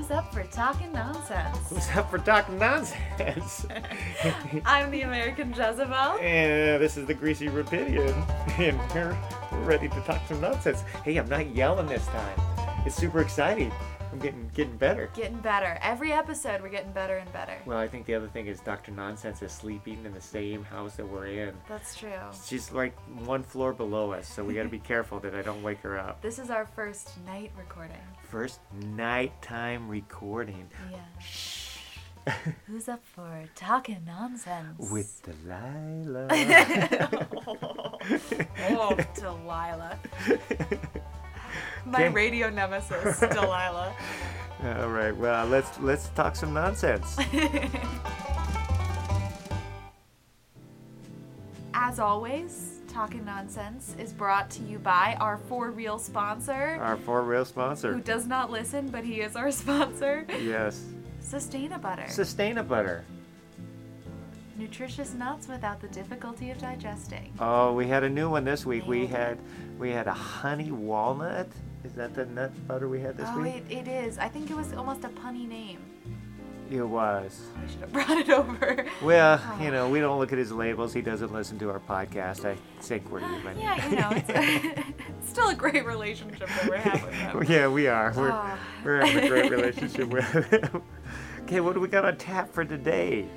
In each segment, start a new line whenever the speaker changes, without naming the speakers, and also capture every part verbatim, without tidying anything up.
Who's up for talking nonsense?
Who's up for talking nonsense?
I'm the American Jezebel.
And this is the Greasy Rapidian. And we're, we're ready to talk some nonsense. Hey, I'm not yelling this time. It's super exciting. I'm getting getting better.
Getting better. Every episode, we're getting better and better.
Well, I think the other thing is Doctor Nonsense is sleeping in the same house that we're in.
That's true.
She's like one floor below us, so we got to be careful that I don't wake her up.
This is our first night recording.
First nighttime recording.
Yeah.
Shh.
Who's up for talking nonsense?
With Delilah.
Oh, Delilah. My
Okay.
radio nemesis, Delilah.
All right. Well, let's let's talk some nonsense.
As always, Talking Nonsense is brought to you by our For Real sponsor,
Our for real
who
sponsor.
does not listen, but he is our sponsor,
Yes.
Sustaina Butter.
Sustaina Butter.
Nutritious nuts without the difficulty of digesting.
Oh, we had a new one this week. We
Nailed it.
had we had a honey walnut. Is that the nut butter we had this
Oh,
week?
it, it is. I think it was almost a punny name.
It was.
I should have brought it over.
Well,
Oh.
you know, we don't look at his labels. He doesn't listen to our podcast. I think we're even.
Yeah, you know, it's, a, it's still a great relationship that we're having with them.
Yeah, we are. We're,
Oh.
we're having a great relationship with him. Okay, what do we got on tap for today?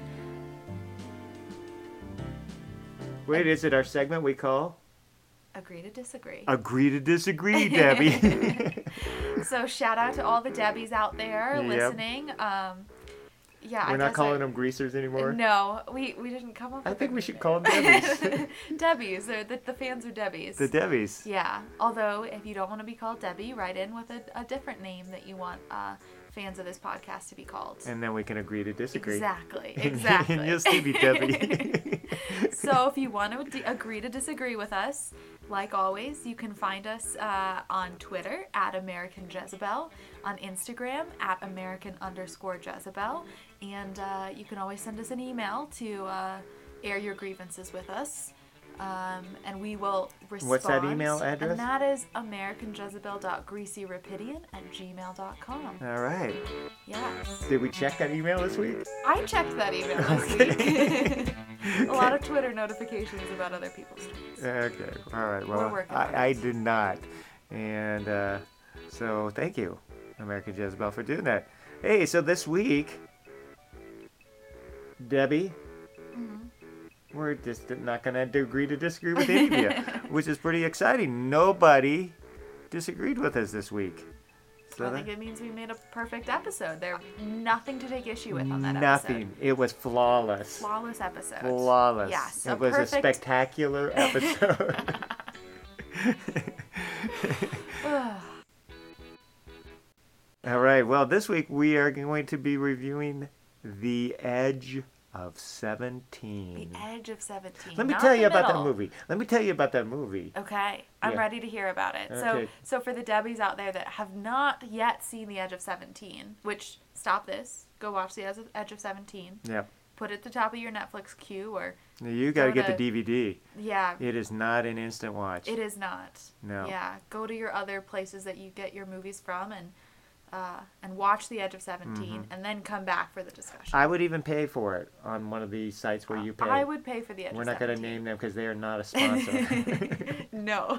Wait, is it our segment we call
Agree to disagree.
Agree to Disagree, Debbie?
So shout out to all the Debbies out there
Yep.
listening. Um, yeah,
We're
I
not
guess
calling
I,
them greasers anymore?
No, we, we didn't come up
I
with
think
a
we
good
should
name.
call them Debbies.
Debbies. They're, the, the fans are Debbies.
The Debbies.
Yeah. Although, if you don't want to be called Debbie, write in with a, a different name that you want uh, fans of this podcast to be called.
And then we can agree to disagree.
Exactly.
And-
Exactly.
and you'll still be Debbie.
So if you want to d- agree to disagree with us, like always, you can find us uh, on Twitter at American Jezebel, on Instagram at American underscore Jezebel, and uh, you can always send us an email to uh, air your grievances with us, um, and we will respond.
What's that email address?
And that is american jezebel dot greasy rapidian at gmail dot com.
All right.
Yes.
Did we check that email this week?
I checked that email this week. A lot of Twitter notifications about other people's tweets.
Okay. All right. Well,
We're working on
I, I
it.
did not. And uh, so thank you, American Jezebel, for doing that. Hey, so this week, Debbie,
Mm-hmm.
we're just not going to agree to disagree with any of you, which is pretty exciting. Nobody disagreed with us this week. So
I
that-
think it means we made a perfect episode. There's nothing to take issue with on that
nothing.
episode.
It was flawless.
Flawless episode.
Flawless.
Yes,
It
a
was
perfect-
a spectacular episode.
Ugh.
All right. Well, this week we are going to be reviewing The Edge of seventeen.
The Edge of seventeen.
Let me
not
tell
the
you about that
middle.
movie. Let me tell you about that movie.
Okay, I'm
Yeah.
ready to hear about it. So,
Okay.
so for the Debbies out there that have not yet seen The Edge of seventeen, which stop this, go watch The Edge of, Edge of seventeen.
Yeah.
Put it at the top of your Netflix queue, or
You got to
Go
get the
to-
D V D.
yeah,
It is not an instant watch.
it is not.
No.
Yeah, go to your other places that you get your movies from and uh, and watch The Edge of seventeen, and then come back for the discussion.
Mm-hmm. I would even pay for it on one of these sites where you pay.
I would pay for The Edge
We're
of
not going to
seventeen.
name them because they are not a sponsor.
No.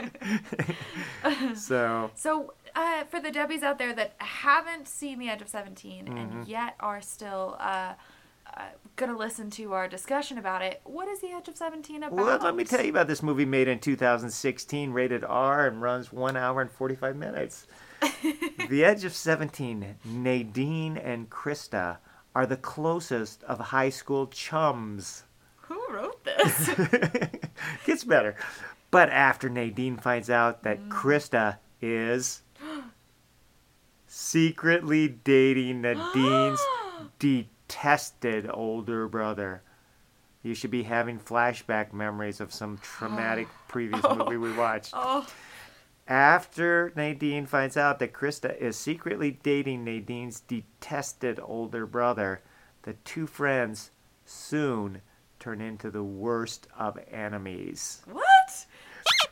So,
So, uh, for the Debbies out there that haven't seen The Edge of seventeen
Mm-hmm.
and yet are still uh, uh, going to listen to our discussion about it, what is The Edge of seventeen about?
well, let me tell you about this movie made in two thousand sixteen, rated R, and runs one hour and forty-five minutes. The Edge of seventeen, Nadine and Krista are the closest of high school chums.
Who wrote this?
Gets better. But after Nadine finds out that Krista is secretly dating Nadine's detested older brother, you should be having flashback memories of some traumatic previous movie we watched.
Oh,
After Nadine finds out that Krista is secretly dating Nadine's detested older brother, the two friends soon turn into the worst of enemies.
what?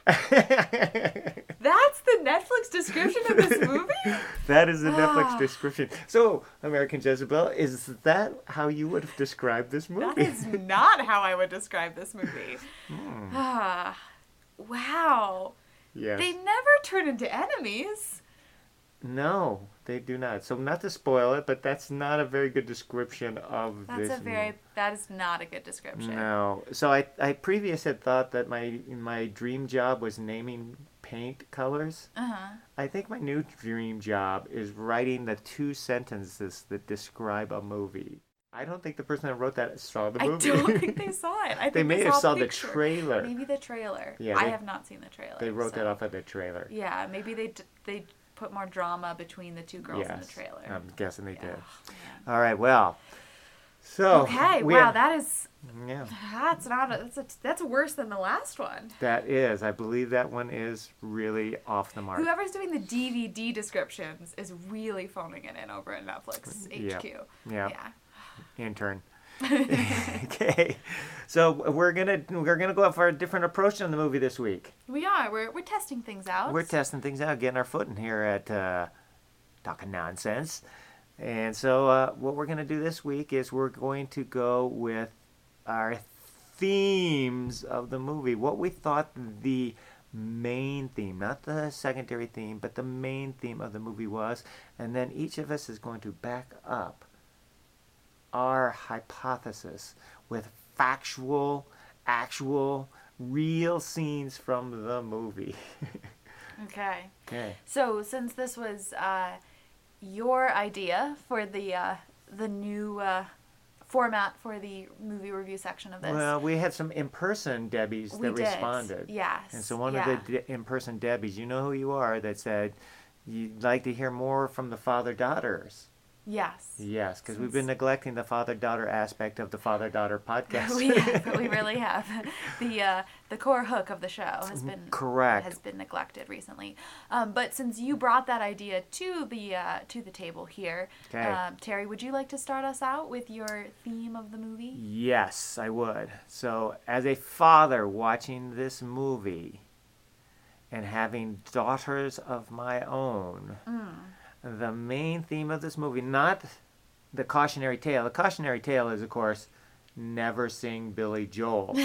That's the Netflix description of this movie?
That is the Netflix
Ah.
description. So, American Jezebel, is that how you would have described this
That
movie?
is not how I would describe this movie.
Hmm.
Ah, wow.
Yes.
They never turn into enemies.
No, they do not. So, not to spoil it, but that's not a very good description of
That's
this
a very,
movie.
that is not a good description.
No. So, I, I previous had thought that my my dream job was naming paint colors.
Uh-huh.
I think my new dream job is writing the two sentences that describe a movie. I don't think the person that wrote that saw the
I
movie.
don't think they saw it. I think
They may
saw
have
a
saw the
picture.
trailer.
Maybe the trailer.
Yeah,
I
they-
have not seen the trailer.
They wrote
so-
that off of the trailer.
Yeah, maybe they d- they put more drama between the two girls in the trailer.
I'm guessing they
Yeah.
did.
Man.
All right, well. So
Okay,
we
wow,
have-
that is
yeah,
that's not a, that's a, that's worse than the last one.
that is. I believe that one is really off the mark.
Whoever's doing the D V D descriptions is really phoning it in over at Netflix
Yeah.
H Q.
Yeah,
Yeah.
intern. Okay, so we're gonna we're gonna go for a different approach on the movie this week.
We are. We're we're testing things out.
We're testing things out, getting our foot in here at uh, Talking Nonsense. And so uh, what we're going to do this week is we're going to go with our themes of the movie. What we thought the main theme, not the secondary theme, but the main theme of the movie was. And then each of us is going to back up our hypothesis with factual, actual, real scenes from the movie.
Okay.
Okay.
So since this was uh, your idea for the uh, the new uh, format for the movie review section of this,
Well, we had some in-person Debbies
we
that
did.
responded.
Yes.
And so one
yeah.
of the de- in-person Debbies, you know who you are, that said you'd like to hear more from the father-daughters.
Yes.
Yes, because we've
Since-
been neglecting the father-daughter aspect of the father-daughter podcast.
we have, we really have. The uh, the core hook of the show has been
Correct.
has been neglected recently. Um, but since you brought that idea to the uh, to the table here,
Okay.
um, Terry, would you like to start us out with your theme of the movie?
Yes, I would. So, as a father watching this movie and having daughters of my own,
Mm.
the main theme of this movie, not the cautionary tale. The cautionary tale is, of course, never sing Billy Joel.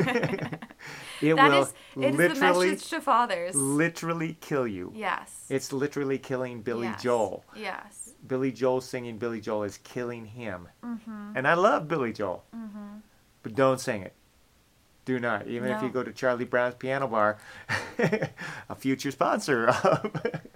It
That
will
is it is the
literally,
message to fathers.
literally kill you.
Yes.
It's literally killing Billy
Yes.
Joel.
Yes.
Billy Joel singing Billy Joel is killing him.
Mm-hmm.
And I love Billy Joel,
Mm-hmm.
but don't sing it. Do not. Even if you
No.
go to Charlie Brown's Piano Bar, a future sponsor of.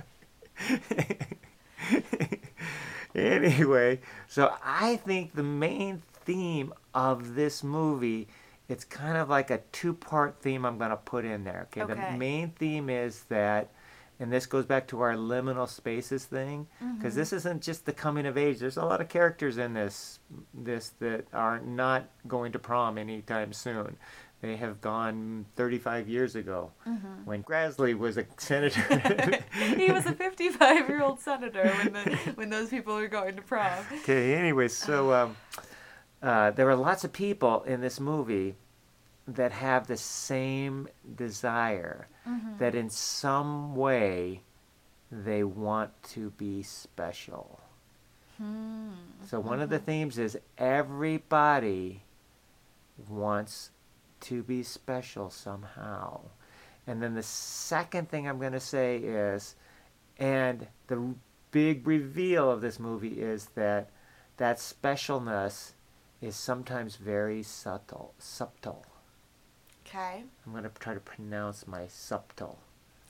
Anyway, so I think the main theme of this movie, it's kind of like a two-part theme I'm going to put in there. Okay?
Okay.
The main theme is that, and this goes back to our liminal spaces thing, because this isn't just the coming of age. There's a lot of characters in this this that are not going to prom anytime soon. They have gone thirty-five years ago when Grassley was a senator.
He was a fifty-five-year-old senator when the when those people were going to prom.
Okay, anyway, so um, uh, there are lots of people in this movie that have the same desire, that in some way they want to be special.
Hmm.
So one of the themes is everybody wants to be special somehow. And then the second thing I'm going to say is, and the r- big reveal of this movie is that that specialness is sometimes very subtle. Subtle.
Okay.
I'm going to try to pronounce my subtle.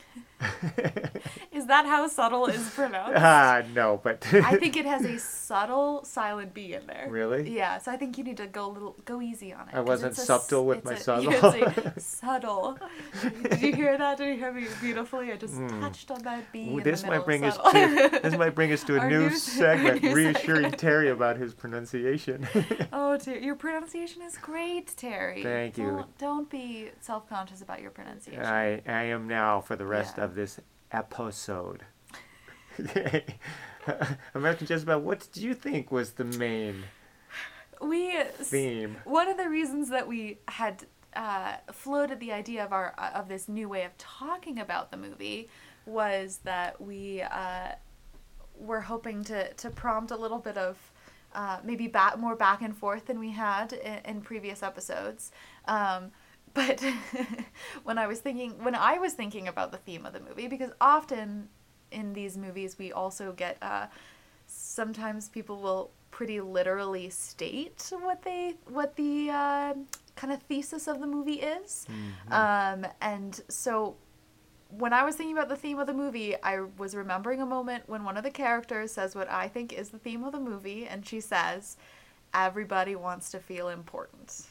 Is that how subtle is pronounced?
Ah, no, but
I think it has a subtle silent B in there.
Really?
Yeah, so I think you need to go a little, go easy on it.
I
'cause
wasn't
it's a s-
subtle with
it's
my
a-
subtle.
It's a subtle. Did you hear that? Did you hear me beautifully? I just
Mm.
touched on that B.
Ooh,
in
this
the
might
middle,
bring us
subtle.
to this might bring us to a
Our
new
new-
segment,
our new
reassuring
segment.
Terry about his pronunciation.
Oh, Ter- your pronunciation is great, Terry.
Thank you.
Don't, don't be self-conscious about your pronunciation.
I I am now for the rest
Yeah.
of this episode. Okay. American Jezebel, what did you think was the main
we
theme?
One of the reasons that we had uh, floated the idea of our of this new way of talking about the movie was that we uh, were hoping to to prompt a little bit of uh, maybe back, more back and forth than we had in, in previous episodes. Um, but when I was thinking when I was thinking about the theme of the movie, because often in these movies we also get uh, sometimes people will pretty literally state what they what the uh, kind of thesis of the movie is. Mm-hmm. Um, and so when I was thinking about the theme of the movie, I was remembering a moment when one of the characters says what I think is the theme of the movie, and she says, "Everybody wants to feel important."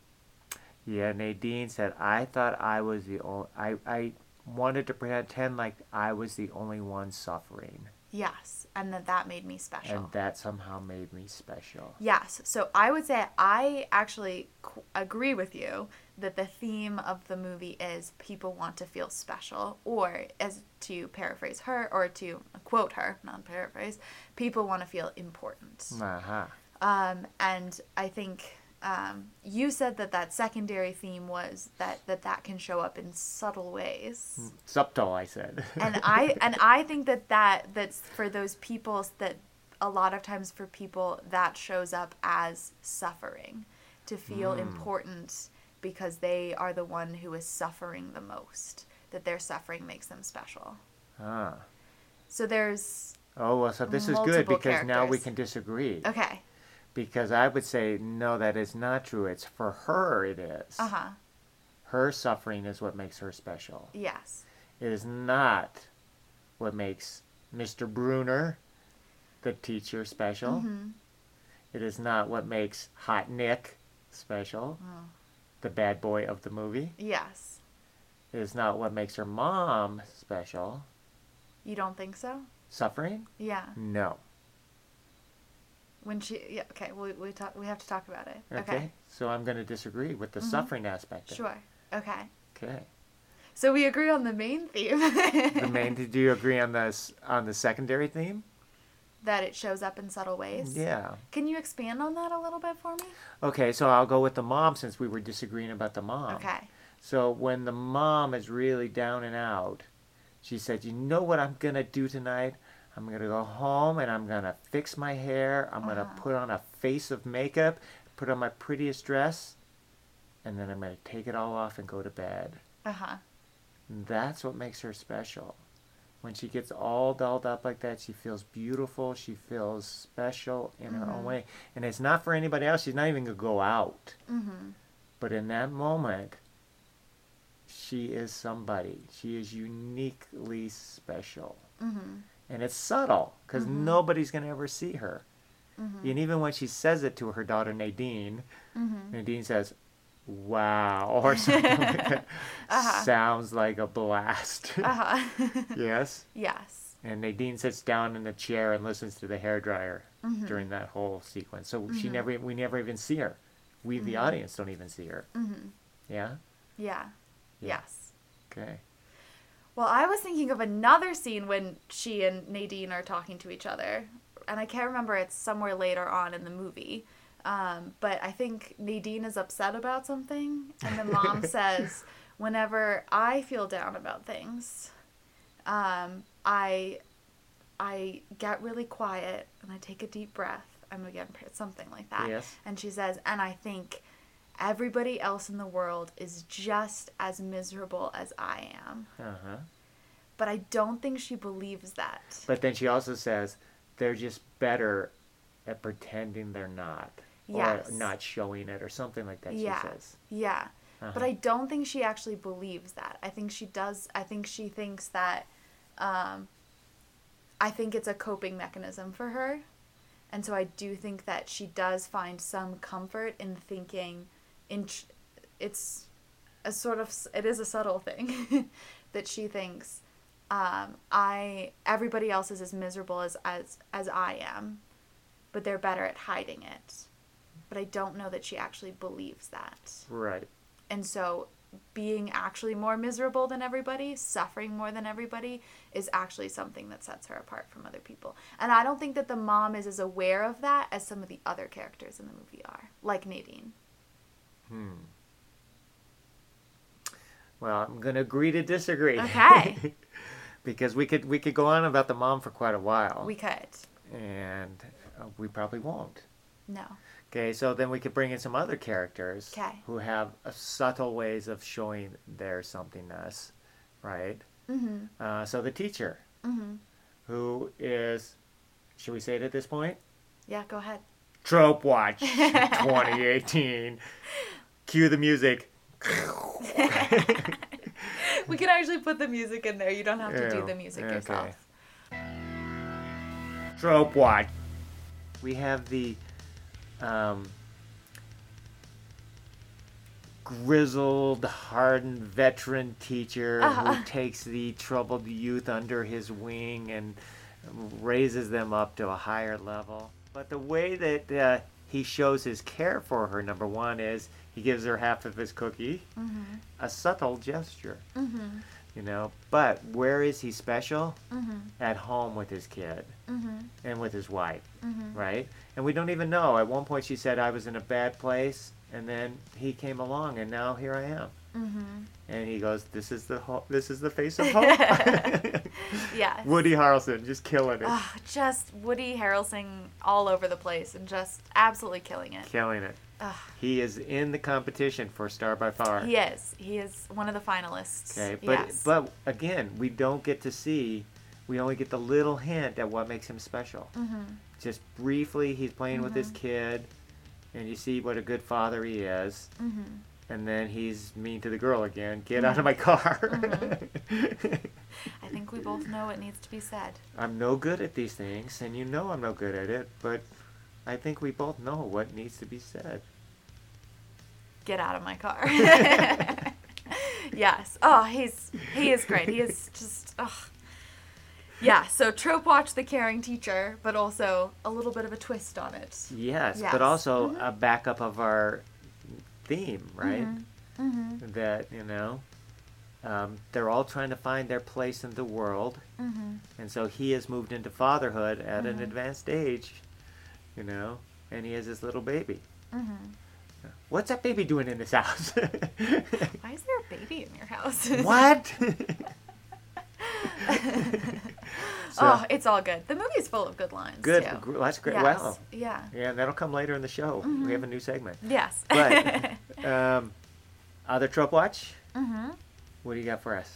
Yeah, Nadine said, I thought I was the only... I, I wanted to pretend like I was the only one suffering.
Yes, and that that made me special.
And that somehow made me special.
Yes, so I would say I actually qu- agree with you that the theme of the movie is people want to feel special, or as to paraphrase her, or to quote her, not paraphrase, people want to feel important.
Uh-huh.
Um, and I think um, you said that that secondary theme was that, that that can show up in subtle ways.
Subtle, I said.
and I and I think that, that that's for those people that a lot of times for people that shows up as suffering, to feel mm. important because they are the one who is suffering the most, that their suffering makes them special.
Ah.
So there's
Oh, well, so this is good because
characters.
Now we can disagree.
Okay.
Because I would say, no, that is not true. It's for her it is.
Uh-huh.
Her suffering is what makes her special.
Yes.
It is not what makes Mister Bruner, the teacher, special.
Mm-hmm.
It is not what makes Hot Nick special,
oh.
the bad boy of the movie.
Yes.
It is not what makes her mom special.
You don't think so?
Suffering?
Yeah.
No.
When she, yeah, okay, we we talk. We have to talk about it.
Okay.
Okay.
So I'm going to disagree with the
mm-hmm.
suffering aspect of
sure.
it.
Okay.
Okay.
So we agree on the main theme.
The main. Do you agree on the on the secondary theme?
That it shows up in subtle ways.
Yeah.
Can you expand on that a little bit for me?
Okay, so I'll go with the mom since we were disagreeing about the mom.
Okay.
So when the mom is really down and out, she said, "You know what I'm gonna do tonight? I'm going to go home and I'm going to fix my hair. I'm uh-huh. going to put on a face of makeup, put on my prettiest dress, and then I'm going to take it all off and go to bed."
Uh-huh.
That's what makes her special. When she gets all dolled up like that, she feels beautiful. She feels special in mm-hmm. her own way. And it's not for anybody else. She's not even going to go out.
Mm-hmm.
But in that moment, she is somebody. She is uniquely special.
Mm-hmm.
And it's subtle, because mm-hmm. nobody's going to ever see her. Mm-hmm. And even when she says it to her daughter Nadine, mm-hmm. Nadine says, "Wow," or something like that. Uh-huh. Sounds like a blast.
Uh-huh.
Yes?
Yes.
And Nadine sits down in the chair and listens to the hairdryer mm-hmm. during that whole sequence. So mm-hmm. she never, we never even see her. We, mm-hmm. the audience, don't even see her.
Mm-hmm.
Yeah?
Yeah.
Yeah.
Yes.
Okay.
Well, I was thinking of another scene when she and Nadine are talking to each other. And I can't remember, it's somewhere later on in the movie. Um, but I think Nadine is upset about something. And the mom says, whenever I feel down about things, um, I I get really quiet and I take a deep breath. I'm again, something like that.
Yes.
And she says, and I think everybody else in the world is just as miserable as I am.
Uh-huh.
But I don't think she believes that.
But then she also says they're just better at pretending they're not.
Yes.
Or not showing it or something like that,
yeah.
she says.
Yeah.
Uh-huh.
But I don't think she actually believes that. I think she does. I think she thinks that, um, I think it's a coping mechanism for her. And so I do think that she does find some comfort in thinking, in it's a sort of, it is a subtle thing that she thinks, um, I, everybody else is as miserable as, as, as I am, but they're better at hiding it. But I don't know that she actually believes that.
Right.
And so being actually more miserable than everybody, suffering more than everybody, is actually something that sets her apart from other people. And I don't think that the mom is as aware of that as some of the other characters in the movie are, like Nadine.
Hmm. Well, I'm gonna agree to disagree.
Okay.
Because we could we could go on about the mom for quite a while.
We could.
And uh, we probably won't.
No.
Okay, so then we could bring in some other characters
Okay.
who have uh, subtle ways of showing their somethingness, right?
Mm-hmm.
Uh, so the teacher,
Mm-hmm.
who is, should we say it at this point?
Yeah, go ahead.
Trope Watch twenty eighteen. Cue the music.
We can actually put the music in there. You don't have to do
Ew,
the music
okay.
yourself.
Trope Watch. We have the um, grizzled, hardened veteran teacher
Uh-huh.
who takes the troubled youth under his wing and raises them up to a higher level. But the way that uh, he shows his care for her, number one, is he gives her half of his cookie,
Mm-hmm.
a subtle gesture,
Mm-hmm.
you know. But where is he special?
Mm-hmm.
At home with his kid
Mm-hmm.
and with his wife,
Mm-hmm.
right? And we don't even know. At one point she said, I was in a bad place, and then he came along, and now here I am.
Mm-hmm.
And he goes, this is the ho- this is the face of hope.
Yes.
Woody Harrelson just killing it.
Oh, just Woody Harrelson all over the place and just absolutely killing it.
Killing it.
Ugh.
He is in the competition for Star by Far.
He is. He is one of the finalists.
Okay, but
yes.
but again, we don't get to see. We only get the little hint at what makes him special.
Mm-hmm.
Just briefly, he's playing with his
Mhm.
kid, and you see what a good father he is.
Mm-hmm.
And then he's mean to the girl again. Get out of my car.
I think we both know what needs to be said.
I'm no good at these things, and you know I'm no good at it, but I think we both know what needs to be said.
Get out of my car. Yes. Oh, he's he is great. He is just ugh. Yeah, so Trope Watch, the caring teacher, but also a little bit of a twist on it.
Yes,
Yes.
but also
Mhm.
a backup of our theme, right?
Mm-hmm.
That, you know, um, they're all trying to find their place in the world,
Mm-hmm.
and so he has moved into fatherhood at an
Mhm.
advanced age, you know, and he has this little baby.
Mm-hmm.
What's that baby doing in this house?
Why is there a baby in your house?
What? So,
Oh, it's all good. The movie is full of good lines.
good.
Too.
gr- That's great.
Yes.
Wow.
Yeah.
Yeah, and that'll come later in the show.
Mhm.
We have a new segment.
Yes.
But, um, other Trope Watch?
Mm-hmm.
What do you got for us?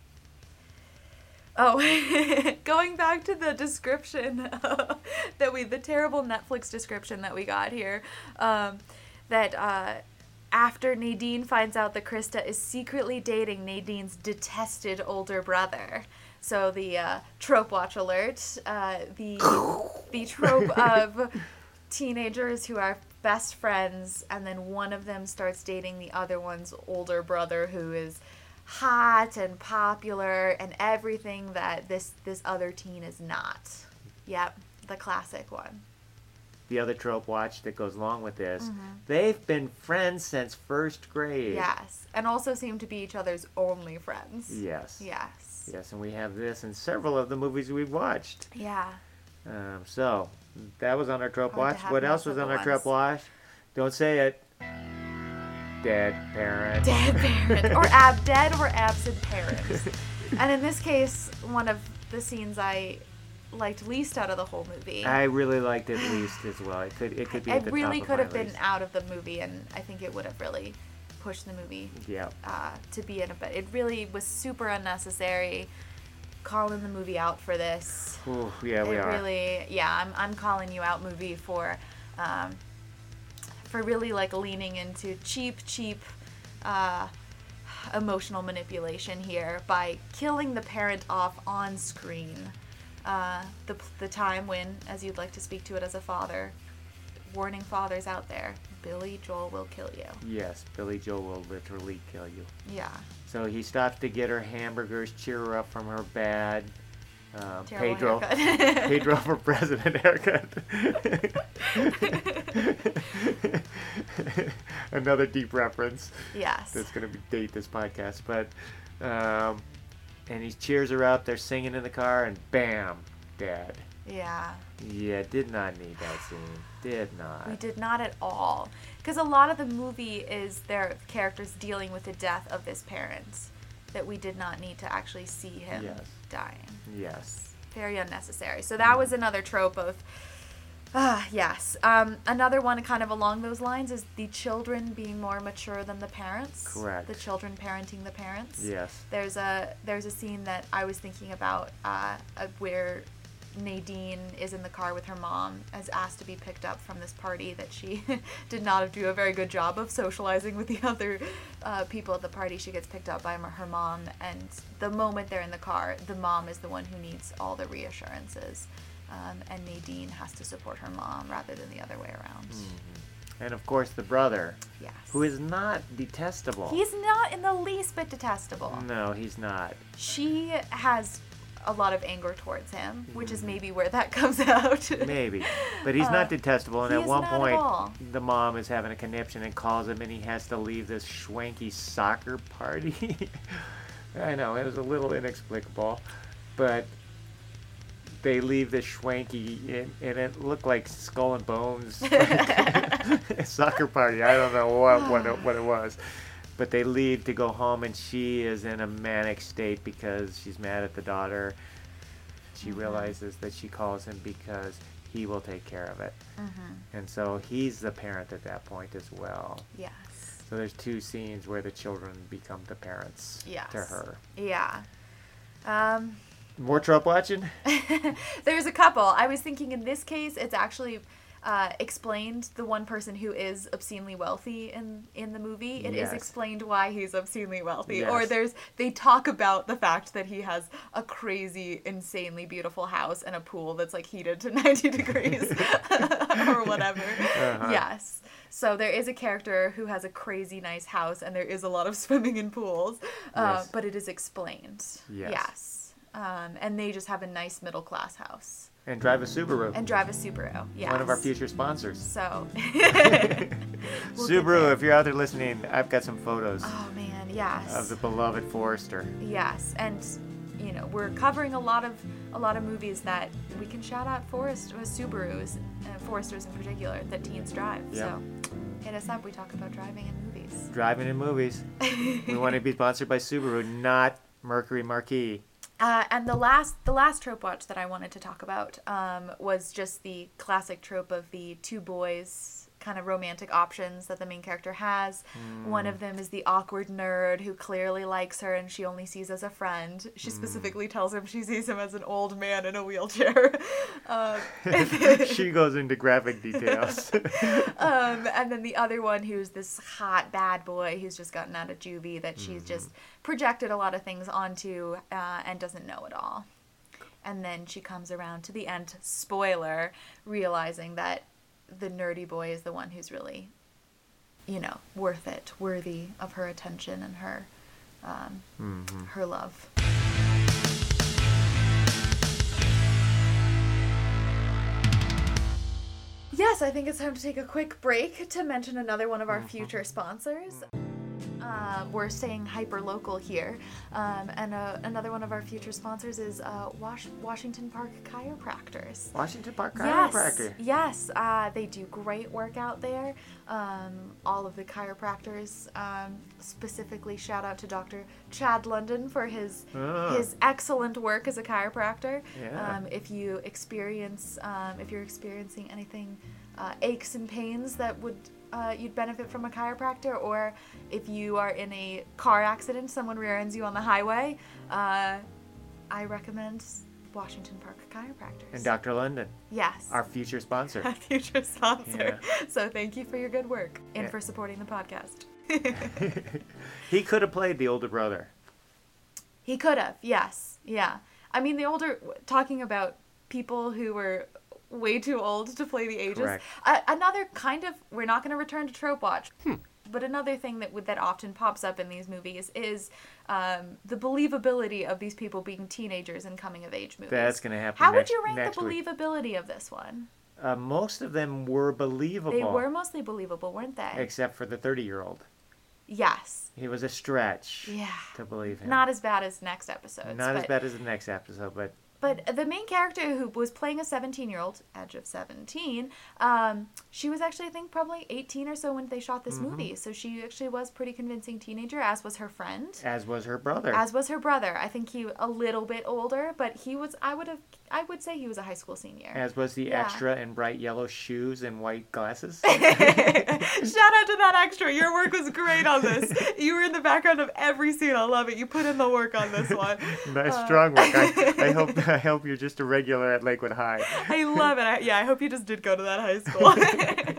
Oh, going back to the description that we, the terrible Netflix description that we got here, um, that uh, after Nadine finds out that Krista is secretly dating Nadine's detested older brother. So the uh, trope watch alert, uh, the the trope of teenagers who are best friends, and then one of them starts dating the other one's older brother, who is hot and popular and everything that this this other teen is not. Yep, the classic one.
The other Trope Watch that goes along with this.
Mhm.
They've been friends since first grade.
Yes, and also seem to be each other's only friends.
Yes.
Yes.
Yes, and we have this in several of the movies we've watched.
Yeah.
Um, so, that was on our Trope
Hard to
Watch.
have
What else was
multiple
on our Trope Watch? Don't say it. Dead parent.
Dead parent. Or ab dead or absent parent. And in this case, one of the scenes I liked least out of the whole movie.
I really liked it least as well. It could it could be at
It
the
really
top
could
of
have
my
been
list.
out of the movie, and I think it would have really pushed the movie
Yeah.
uh, to be in a bit. It really was super unnecessary. Calling the movie out for this.
Ooh, yeah, we
it
are.
really, yeah, I'm I'm calling you out, movie, for um, for really like leaning into cheap, cheap uh, emotional manipulation here by killing the parent off on screen. Uh, the the time when, as you'd like to speak to it as a father, warning fathers out there, Billy Joel will kill you.
Yes, Billy Joel will literally kill you.
Yeah.
So he stops to get her hamburgers, cheer her up from her bad um,
Terrible
Pedro,
haircut.
Pedro for president haircut. Another deep reference
Yes.
that's going to date this podcast. But, um, and he cheers her up. They're singing in the car, and bam, dad.
Yeah.
Yeah, did not need that scene. Did not.
We did not at all. Because a lot of the movie is their characters dealing with the death of this parent. that we did not need to actually see him
Yes.
dying.
Yes.
Very unnecessary. So that was another trope of, ah, yes. Um, another one kind of along those lines is the children being more mature than the parents.
Correct.
The children parenting the parents.
Yes.
There's a there's a scene that I was thinking about uh, uh, where Nadine is in the car with her mom, is asked to be picked up from this party that she did not do a very good job of socializing with the other uh, people at the party. She gets picked up by her mom, and the moment they're in the car, the mom is the one who needs all the reassurances, um, and Nadine has to support her mom rather than the other way around.
Mm-hmm. And of course the brother,
Yes.
who is not detestable.
He's not in the least bit detestable.
No, he's not.
She has a lot of anger towards him, which is maybe where that comes out.
Maybe. But he's
Uh,
not detestable, and
he
at
is
one
not at
point,
all.
the mom is having a conniption and calls him, and he has to leave this schwanky soccer party. I know, it was a little inexplicable, but they leave this schwanky, and, and it looked like Skull and Bones like, soccer party. I don't know what, what, it, what it was. But they leave to go home, and she is in a manic state because she's mad at the daughter. She
Mhm.
realizes that she calls him because he will take care of it.
Mm-hmm.
And so he's the parent at that point as well.
Yes.
So there's two scenes where the children become the parents
Yes.
to her.
Yeah. Um,
More trope watching?
there's a couple. I was thinking in this case, it's actually uh, explained the one person who is obscenely wealthy in, in the movie. It is
Yes.
explained why he's obscenely wealthy. Or
Yes.
there's they talk about the fact that he has a crazy, insanely beautiful house and a pool that's like heated to ninety degrees or whatever.
Uh-huh.
Yes. So there is a character who has a crazy nice house, and there is a lot of swimming in pools, uh,
Yes.
but it is explained.
Yes.
Yes. Um, and they just have a nice middle class house
And drive a Subaru.
and drive a Subaru. Yes.
One of our future sponsors.
So. We'll get
Subaru,
there.
if you're out there listening, I've got some photos
Oh man, yes.
of the beloved Forester.
Yes, and you know we're covering a lot of a lot of movies that we can shout out Forest, uh, Subarus, uh, Foresters in particular that teens drive.
Yeah.
So hit us up. We talk about driving in movies.
Driving in movies. We want to be sponsored by Subaru, not Mercury Marquis.
Uh, and the last the last trope watch that I wanted to talk about um, was just the classic trope of the two boys kind of romantic options that the main character has.
Mm.
One of them is the awkward nerd who clearly likes her and she only sees as a friend. She
Mm.
specifically tells him she sees him as an old man in a wheelchair. um,
She goes into graphic details.
um, and then the other one who's this hot bad boy who's just gotten out of juvie that she's just projected a lot of things onto uh, and doesn't know it all. And then she comes around to the end, spoiler, realizing that the nerdy boy is the one who's really, you know, worth it, worthy of her attention and her, um,
Mhm.
her love. Yes, I think it's time to take a quick break to mention another one of our future sponsors. Uh, we're staying hyper local here, um, and uh, another one of our future sponsors is uh, Wash- Washington Park Chiropractors.
Washington Park
Yes,
Chiropractor.
yes, uh, they do great work out there. Um, all of the chiropractors, um, specifically shout out to Doctor Chad London for his
Ah.
his excellent work as a chiropractor.
Yeah.
Um, if you experience, um, if you're experiencing anything, uh, aches and pains that would uh, you'd benefit from a chiropractor, or if you are in a car accident, someone rear ends you on the highway, uh, I recommend Washington Park Chiropractors.
And Doctor London,
Yes.
our future sponsor.
Our future sponsor.
Yeah.
So thank you for your good work and
Yeah.
for supporting the podcast.
He could have played the older brother.
He could have, yes. Yeah. I mean, the older, talking about people who were way too old to play the ages.
Correct.
Uh, another kind of, we're not going to return to trope watch, but another thing that would, that often pops up in these movies is um, the believability of these people being teenagers and coming of age movies.
That's going to happen
How
next,
would you rank
next
the
week.
believability of this one?
Uh, most of them were believable.
They were mostly believable, weren't they?
Except for the thirty-year-old.
Yes.
He was a stretch
Yeah.
to believe him.
Not as bad as next episodes.
Not as
but
bad as the next episode, but
But the main character who was playing a seventeen-year-old, edge of seventeen, um, she was actually, I think, probably eighteen or so when they shot this mm-hmm. movie. So she actually was a pretty convincing teenager, as was her friend.
As was her brother.
As was her brother. I think he a little bit older, but he was, I would have, I would say he was a high school senior.
As was the yeah. extra in bright yellow shoes and white glasses.
Shout out to that extra. Your work was great on this. You were in the background of every scene. I love it. You put in the work on this one.
Nice, uh, strong work. I, I hope I hope you're just a regular at Lakewood High.
I love it. I, yeah, I hope you just did go to that high school.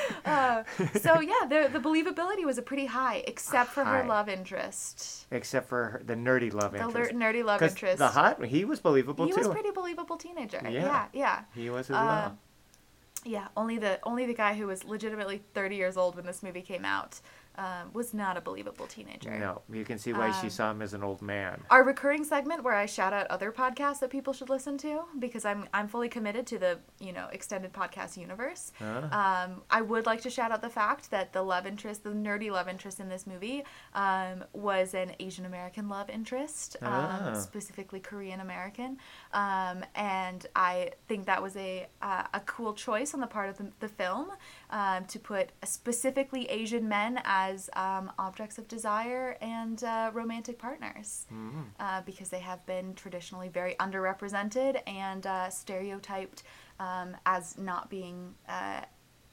uh, so yeah, the the believability was a pretty high, except for high. her love interest.
Except for her, the nerdy love
the
interest.
The nerdy love interest.
The hot, he was believable
he
too.
He was a pretty believable teenager.
Yeah,
yeah. yeah.
He was as
uh,
well.
Yeah, only the only the guy who was legitimately thirty years old when this movie came out um, was not a believable teenager.
No, you can see why um, she saw him as an old man.
Our recurring segment where I shout out other podcasts that people should listen to, because I'm I'm fully committed to the you know extended podcast universe. Uh. Um, I would like to shout out the fact that the love interest, the nerdy love interest in this movie, um, was an Asian American love interest, um, uh. specifically Korean American, um, and I think that was a uh, a cool choice on the part of the, the film um, to put specifically Asian men as um, objects of desire and uh, romantic partners, mm-hmm. uh, because they have been traditionally very underrepresented and uh, stereotyped um, as not being uh,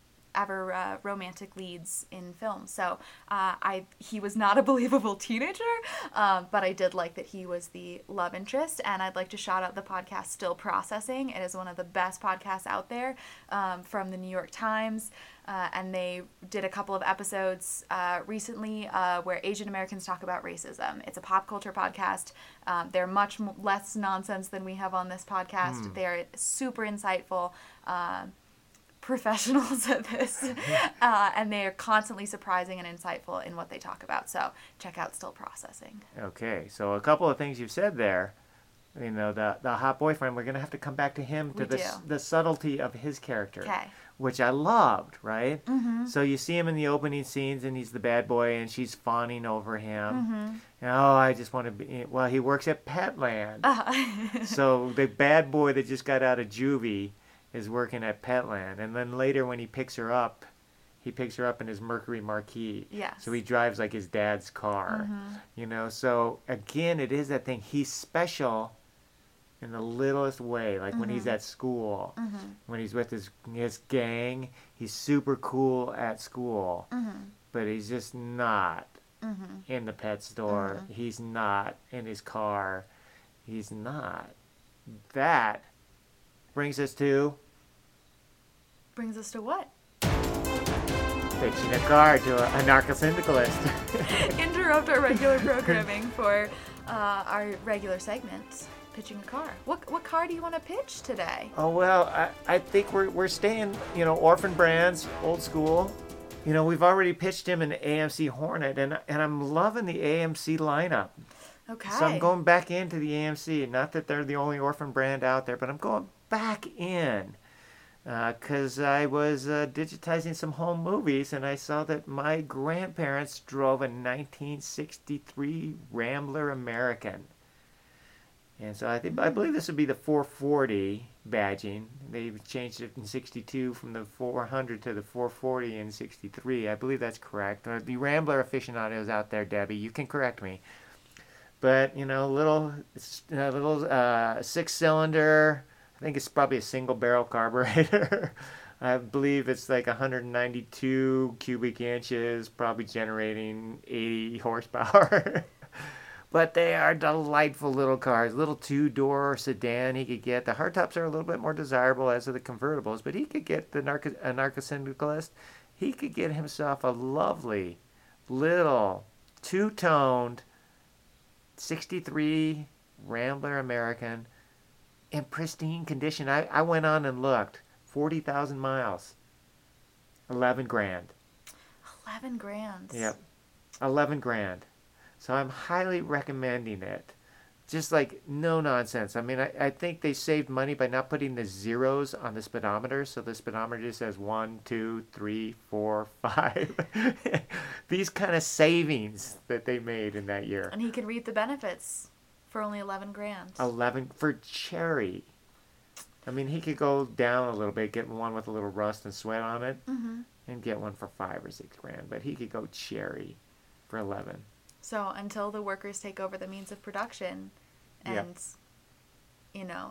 ever uh, romantic leads in film. So uh, I he was not a believable teenager, um, but I did like that he was the love interest. And I'd like to shout out the podcast Still Processing. It is one of the best podcasts out there, um, from the New York Times. Uh, and they did a couple of episodes uh, recently uh, where Asian Americans talk about racism. It's a pop culture podcast. Um, they're much m- less nonsense than we have on this podcast. Mm. They're super insightful uh, professionals at this, uh, and they are constantly surprising and insightful in what they talk about. So check out Still Processing.
Okay, so a couple of things you've said there. You know, the the hot boyfriend, we're going to have to come back to him, to the, the subtlety of his character.
Okay.
Which I loved, right?
Mm-hmm.
So you see him in the opening scenes, and he's the bad boy, and she's fawning over him.
Mm-hmm.
And, oh, I just want to be... Well, he works at Petland.
Uh-huh.
So the bad boy that just got out of juvie is working at Petland. And then later when he picks her up, he picks her up in his Mercury Marquis.
Yes.
So he drives like his dad's car.
Mm-hmm.
You know, so again, it is that thing. He's special in the littlest way, like mm-hmm. when he's at school,
mm-hmm.
when he's with his his gang, he's super cool at school,
mm-hmm.
but he's just not
mm-hmm.
in the pet store.
Mm-hmm.
He's not in his car. He's not. That brings us to...
Brings us to what?
Pitching a car to a, a narco-syndicalist.
Interrupt our regular programming for uh, our regular segment. Pitching a car. What what car do you want to pitch today?
Oh, well, I, I think we're we're staying, you know, orphan brands, old school. You know, we've already pitched him an A M C Hornet, and and I'm loving the A M C lineup.
Okay.
So I'm going back into the A M C. Not that they're the only orphan brand out there, but I'm going back in. Because uh, I was uh, digitizing some home movies, and I saw that my grandparents drove a nineteen sixty-three Rambler American. And so I think I believe this would be the four forty badging. They changed it in sixty-two from the four hundred to the four forty in sixty-three. I believe that's correct. Or the Rambler aficionados out there, Debbie, you can correct me. But, you know, little, a little uh, six-cylinder. I think it's probably a single-barrel carburetor. I believe it's like one hundred ninety-two cubic inches, probably generating eighty horsepower. But they are delightful little cars, little two-door sedan he could get. The hardtops are a little bit more desirable as are the convertibles, but he could get the narco, a narco-syndicalist. He could get himself a lovely, little, two-toned, sixty-three Rambler American in pristine condition. I, I went on and looked. forty thousand miles. eleven grand.
eleven grand.
Yep. eleven grand. So I'm highly recommending it. Just like no nonsense. I mean, I, I think they saved money by not putting the zeros on the speedometer. So the speedometer just says one, two, three, four, five. These kind of savings that they made in that year.
And he can reap the benefits. For only eleven grand.
eleven for cherry. I mean, he could go down a little bit, get one with a little rust and sweat on it,
Mm-hmm.
and get one for five or six grand. But he could go cherry for eleven.
So until the workers take over the means of production, and
Yep.
you know,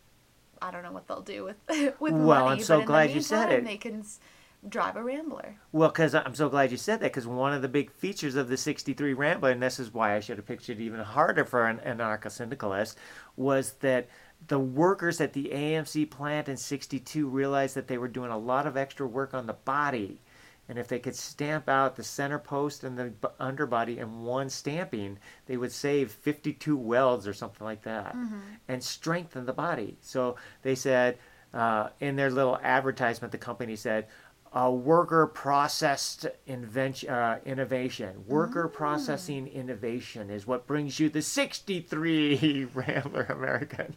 I don't know what they'll do with with
Well,
money.
I'm so
but in
glad
the
you said
meantime,
it.
They can s- drive a Rambler.
Well, because I'm so glad you said that, because one of the big features of the sixty-three Rambler, and this is why I should have pictured even harder for an anarcho-syndicalist, was that the workers at the A M C plant in sixty-two realized that they were doing a lot of extra work on the body. And if they could stamp out the center post and the b- underbody in one stamping, they would save fifty-two welds or something like that and strengthen the body. So they said, uh, in their little advertisement, the company said, a worker processed invention, uh, innovation. Worker processing innovation is what brings you the sixty-three Rambler American.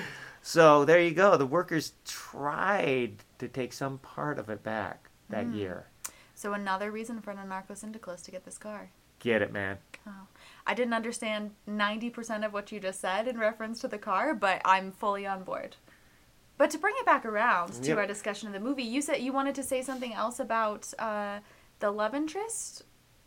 So there you go. The workers tried to take some part of it back that year.
So another reason for an anarcho-syndicalist to get this car.
Get it, man.
Oh. I didn't understand ninety percent of what you just said in reference to the car, but I'm fully on board. But to bring it back around to
Yep.
our discussion of the movie, you said you wanted to say something else about uh, the love interest?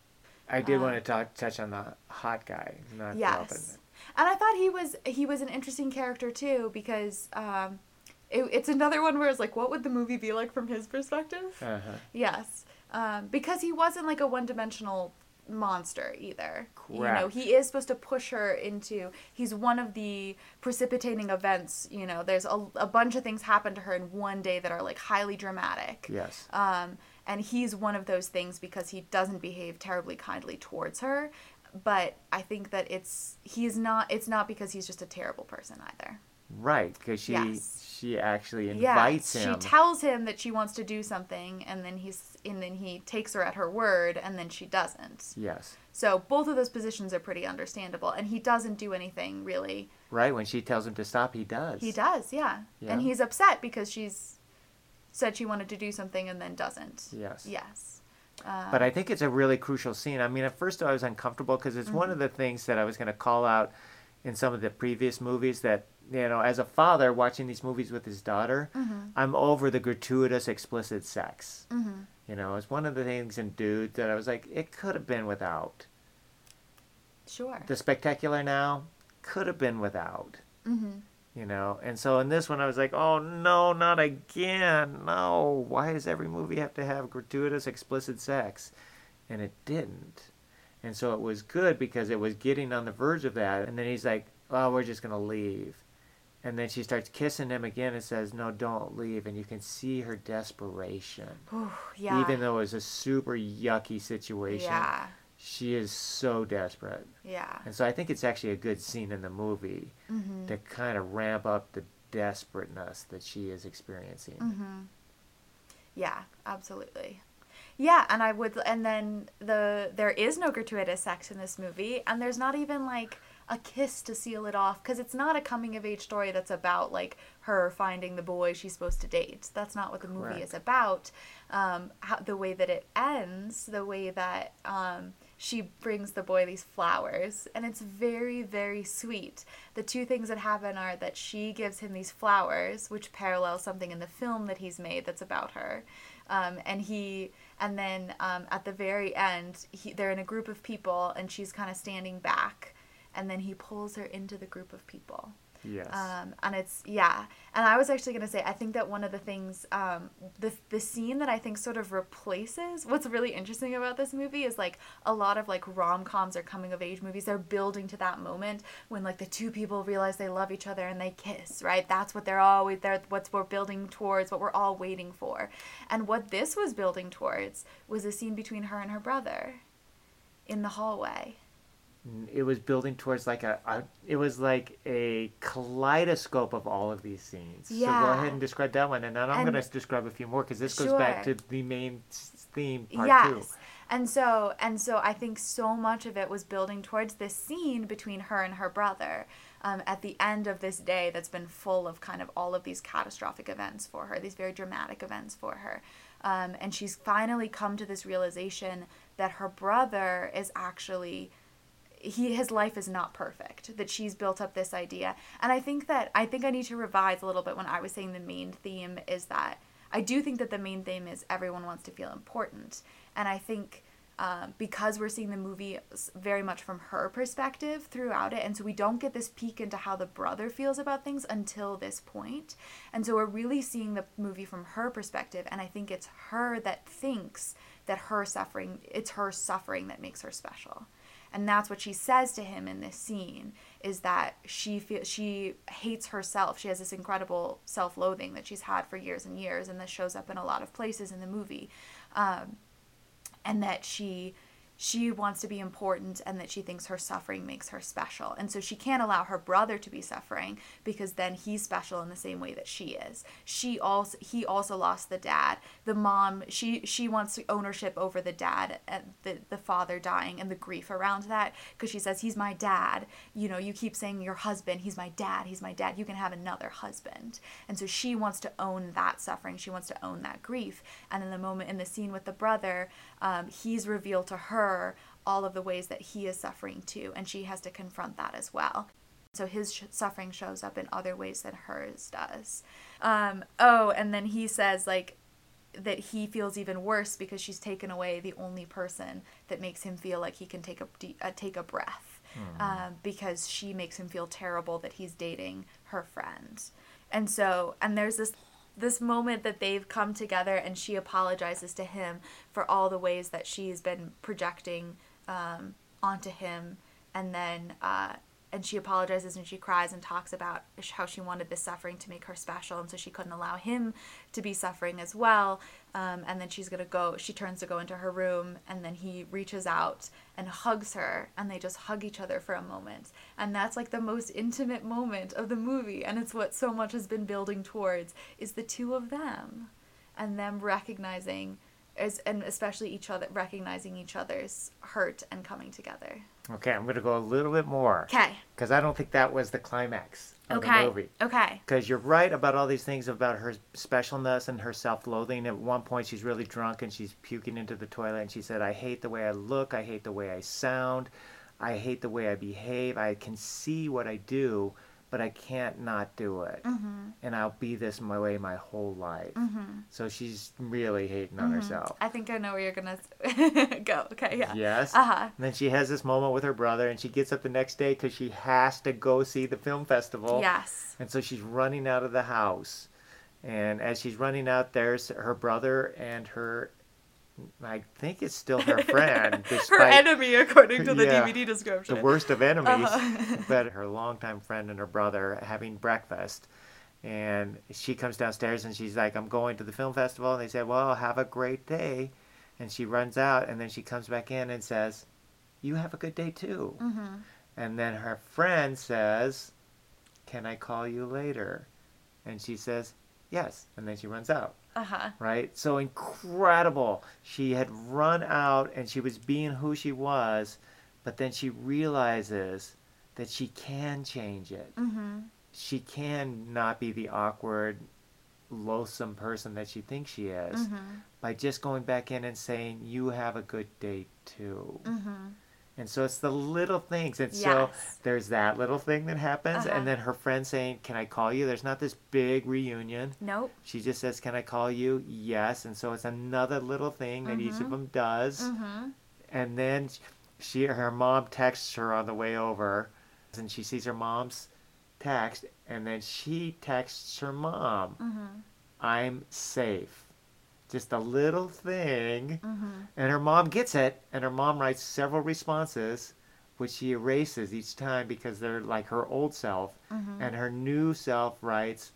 I did
Uh,
want to talk, touch on the hot guy, not the
Yes.
weapon.
And I thought he was he was an interesting character too, because um, it, it's another one where it's like, what would the movie be like from his perspective?
Uh-huh.
Yes. Um, because he wasn't like a one-dimensional monster either. You know,
Correct.
he is supposed to push her into, he's one of the precipitating events, you know, there's a, a bunch of things happen to her in one day that are like highly dramatic.
Yes.
Um, and he's one of those things because he doesn't behave terribly kindly towards her. But I think that it's, he's not, it's not because he's just a terrible person either.
Right, because she
Yes.
she actually invites
yes,
him.
she tells him that she wants to do something, and then he's and then he takes her at her word, and then she doesn't.
Yes.
So both of those positions are pretty understandable, and he doesn't do anything really.
Right, when she tells him to stop, he does.
He does, yeah,
Yeah.
and he's upset because she's said she wanted to do something and then doesn't.
Yes.
Yes. Uh,
But I think it's a really crucial scene. I mean, at first I was uncomfortable because it's one of the things that I was going to call out in some of the previous movies that, you know, as a father watching these movies with his daughter, I'm over the gratuitous, explicit sex.
mhm.
You know, it's one of the things in Dude that I was like, it could have been without.
Sure.
The Spectacular Now could have been without.
Mhm.
You know, and so in this one I was like, oh no, not again. No, why does every movie have to have gratuitous, explicit sex? And it didn't. And so it was good because it was getting on the verge of that. And then he's like, oh, we're just going to leave. And then she starts kissing him again and says, no, don't leave. And you can see her desperation.
Ooh, yeah.
Even though it was a super yucky situation,
Yeah.
she is so desperate.
Yeah.
And so I think it's actually a good scene in the movie
Mhm.
to kind of ramp up the desperateness that she is experiencing.
Mhm. Yeah, absolutely. Yeah, and I would, and then the there is no gratuitous sex in this movie, and there's not even like a kiss to seal it off, because it's not a coming of age story that's about like her finding the boy she's supposed to date. That's not what the movie
Correct.
is about. Um, how, the way that it ends, the way that um, she brings the boy these flowers, and it's very, very sweet. The two things that happen are that she gives him these flowers, which parallels something in the film that he's made that's about her. Um, and he, and then um, at the very end, he, they're in a group of people, and she's kind of standing back, and then he pulls her into the group of people.
Yes.
Um, and it's, yeah. And I was actually going to say, I think that one of the things, um, the, the scene that I think sort of replaces, what's really interesting about this movie is like a lot of like rom-coms or coming of age movies, they're building to that moment when like the two people realize they love each other and they kiss, right? That's what they're always, they're, what's we're building towards, what we're all waiting for. And what this was building towards was a scene between her and her brother in the hallway.
It was building towards like a, a it was like a kaleidoscope of all of these scenes. So go
Yeah.
ahead and describe that one, and then I'm
And-
going to describe a few more because this goes back
Sure.
to the main s- theme part
yes.
two.
And so and so I think so much of it was building towards this scene between her and her brother um, at the end of this day that's been full of kind of all of these catastrophic events for her, these very dramatic events for her. Um, and she's finally come to this realization that her brother is actually he his life is not perfect, that she's built up this idea. And I think that I think I need to revise a little bit when I was saying the main theme is that I do think that the main theme is everyone wants to feel important. And I think um, because we're seeing the movie very much from her perspective throughout it, and so we don't get this peek into how the brother feels about things until this point. And so we're really seeing the movie from her perspective, and I think it's her that thinks that her suffering, it's her suffering that makes her special. And that's what she says to him in this scene, is that she feel, she hates herself. She has this incredible self-loathing that she's had for years and years, and this shows up in a lot of places in the movie. Um, and that she she wants to be important, and that she thinks her suffering makes her special. And so she can't allow her brother to be suffering, because then he's special in the same way that she is. She also he also lost the dad. The mom, she she wants ownership over the dad, and the the father dying, and the grief around that, because she says, he's my dad. You know, you keep saying your husband, he's my dad, he's my dad. You can have another husband. And so she wants to own that suffering. She wants to own that grief. And in the moment, in the scene with the brother, um, he's revealed to her all of the ways that he is suffering too, and she has to confront that as well. So his sh- suffering shows up in other ways than hers does. Um, oh, and then he says, like, that he feels even worse because she's taken away the only person that makes him feel like he can take a, de- uh, take a breath, mm. um, because she makes him feel terrible that he's dating her friend. And so, and there's this this moment that they've come together, and she apologizes to him for all the ways that she's been projecting um, onto him, and then uh, and she apologizes and she cries and talks about how she wanted this suffering to make her special, and so she couldn't allow him to be suffering as well. Um, and then she's gonna go, she turns to go into her room, and then he reaches out and hugs her, and they just hug each other for a moment. And that's like the most intimate moment of the movie, and it's what so much has been building towards, is the two of them, and them recognizing, as, and especially each other, recognizing each other's hurt and coming together.
Okay, I'm going to go a little bit more.
Okay.
Because I don't think that was the climax of
okay.
the movie.
Okay.
Because you're right about all these things about her specialness and her self-loathing. At one point, she's really drunk and she's puking into the toilet, and she said, I hate the way I look, I hate the way I sound, I hate the way I behave, I can see what I do, but I can't not do it. Mm-hmm. And I'll be this my way my whole life. Mm-hmm. So she's really hating on mm-hmm. herself.
I think I know where you're going to go. Okay, yeah.
Yes.
Uh-huh.
And then she has this moment with her brother, and she gets up the next day because she has to go see the film festival.
Yes.
And so she's running out of the house. And as she's running out, there's her brother and her, I think it's still her friend.
Her enemy, according to the yeah, D V D description.
The worst of enemies.
Uh-huh.
But her longtime friend and her brother having breakfast. And she comes downstairs and she's like, I'm going to the film festival. And they said, well, have a great day. And she runs out, and then she comes back in and says, you have a good day too. Mm-hmm. And then her friend says, can I call you later? And she says, yes. And then she runs out.
Uh-huh.
Right? So incredible. She had run out and she was being who she was, but then she realizes that she can change it. Mm-hmm. She can not be the awkward, loathsome person that she thinks she is, mm-hmm. by just going back in and saying, you have a good day too. Mm-hmm. And so it's the little things. And yes. so there's that little thing that happens. Uh-huh. And then her friend saying, can I call you? There's not this big reunion.
Nope.
She just says, can I call you? Yes. And so it's another little thing that mm-hmm. each of them does. Mm-hmm. And then she, her mom texts her on the way over. And she sees her mom's text. And then she texts her mom, mm-hmm. I'm safe. Just a little thing, mm-hmm. and her mom gets it, and her mom writes several responses, which she erases each time because they're like her old self, mm-hmm. and her new self writes,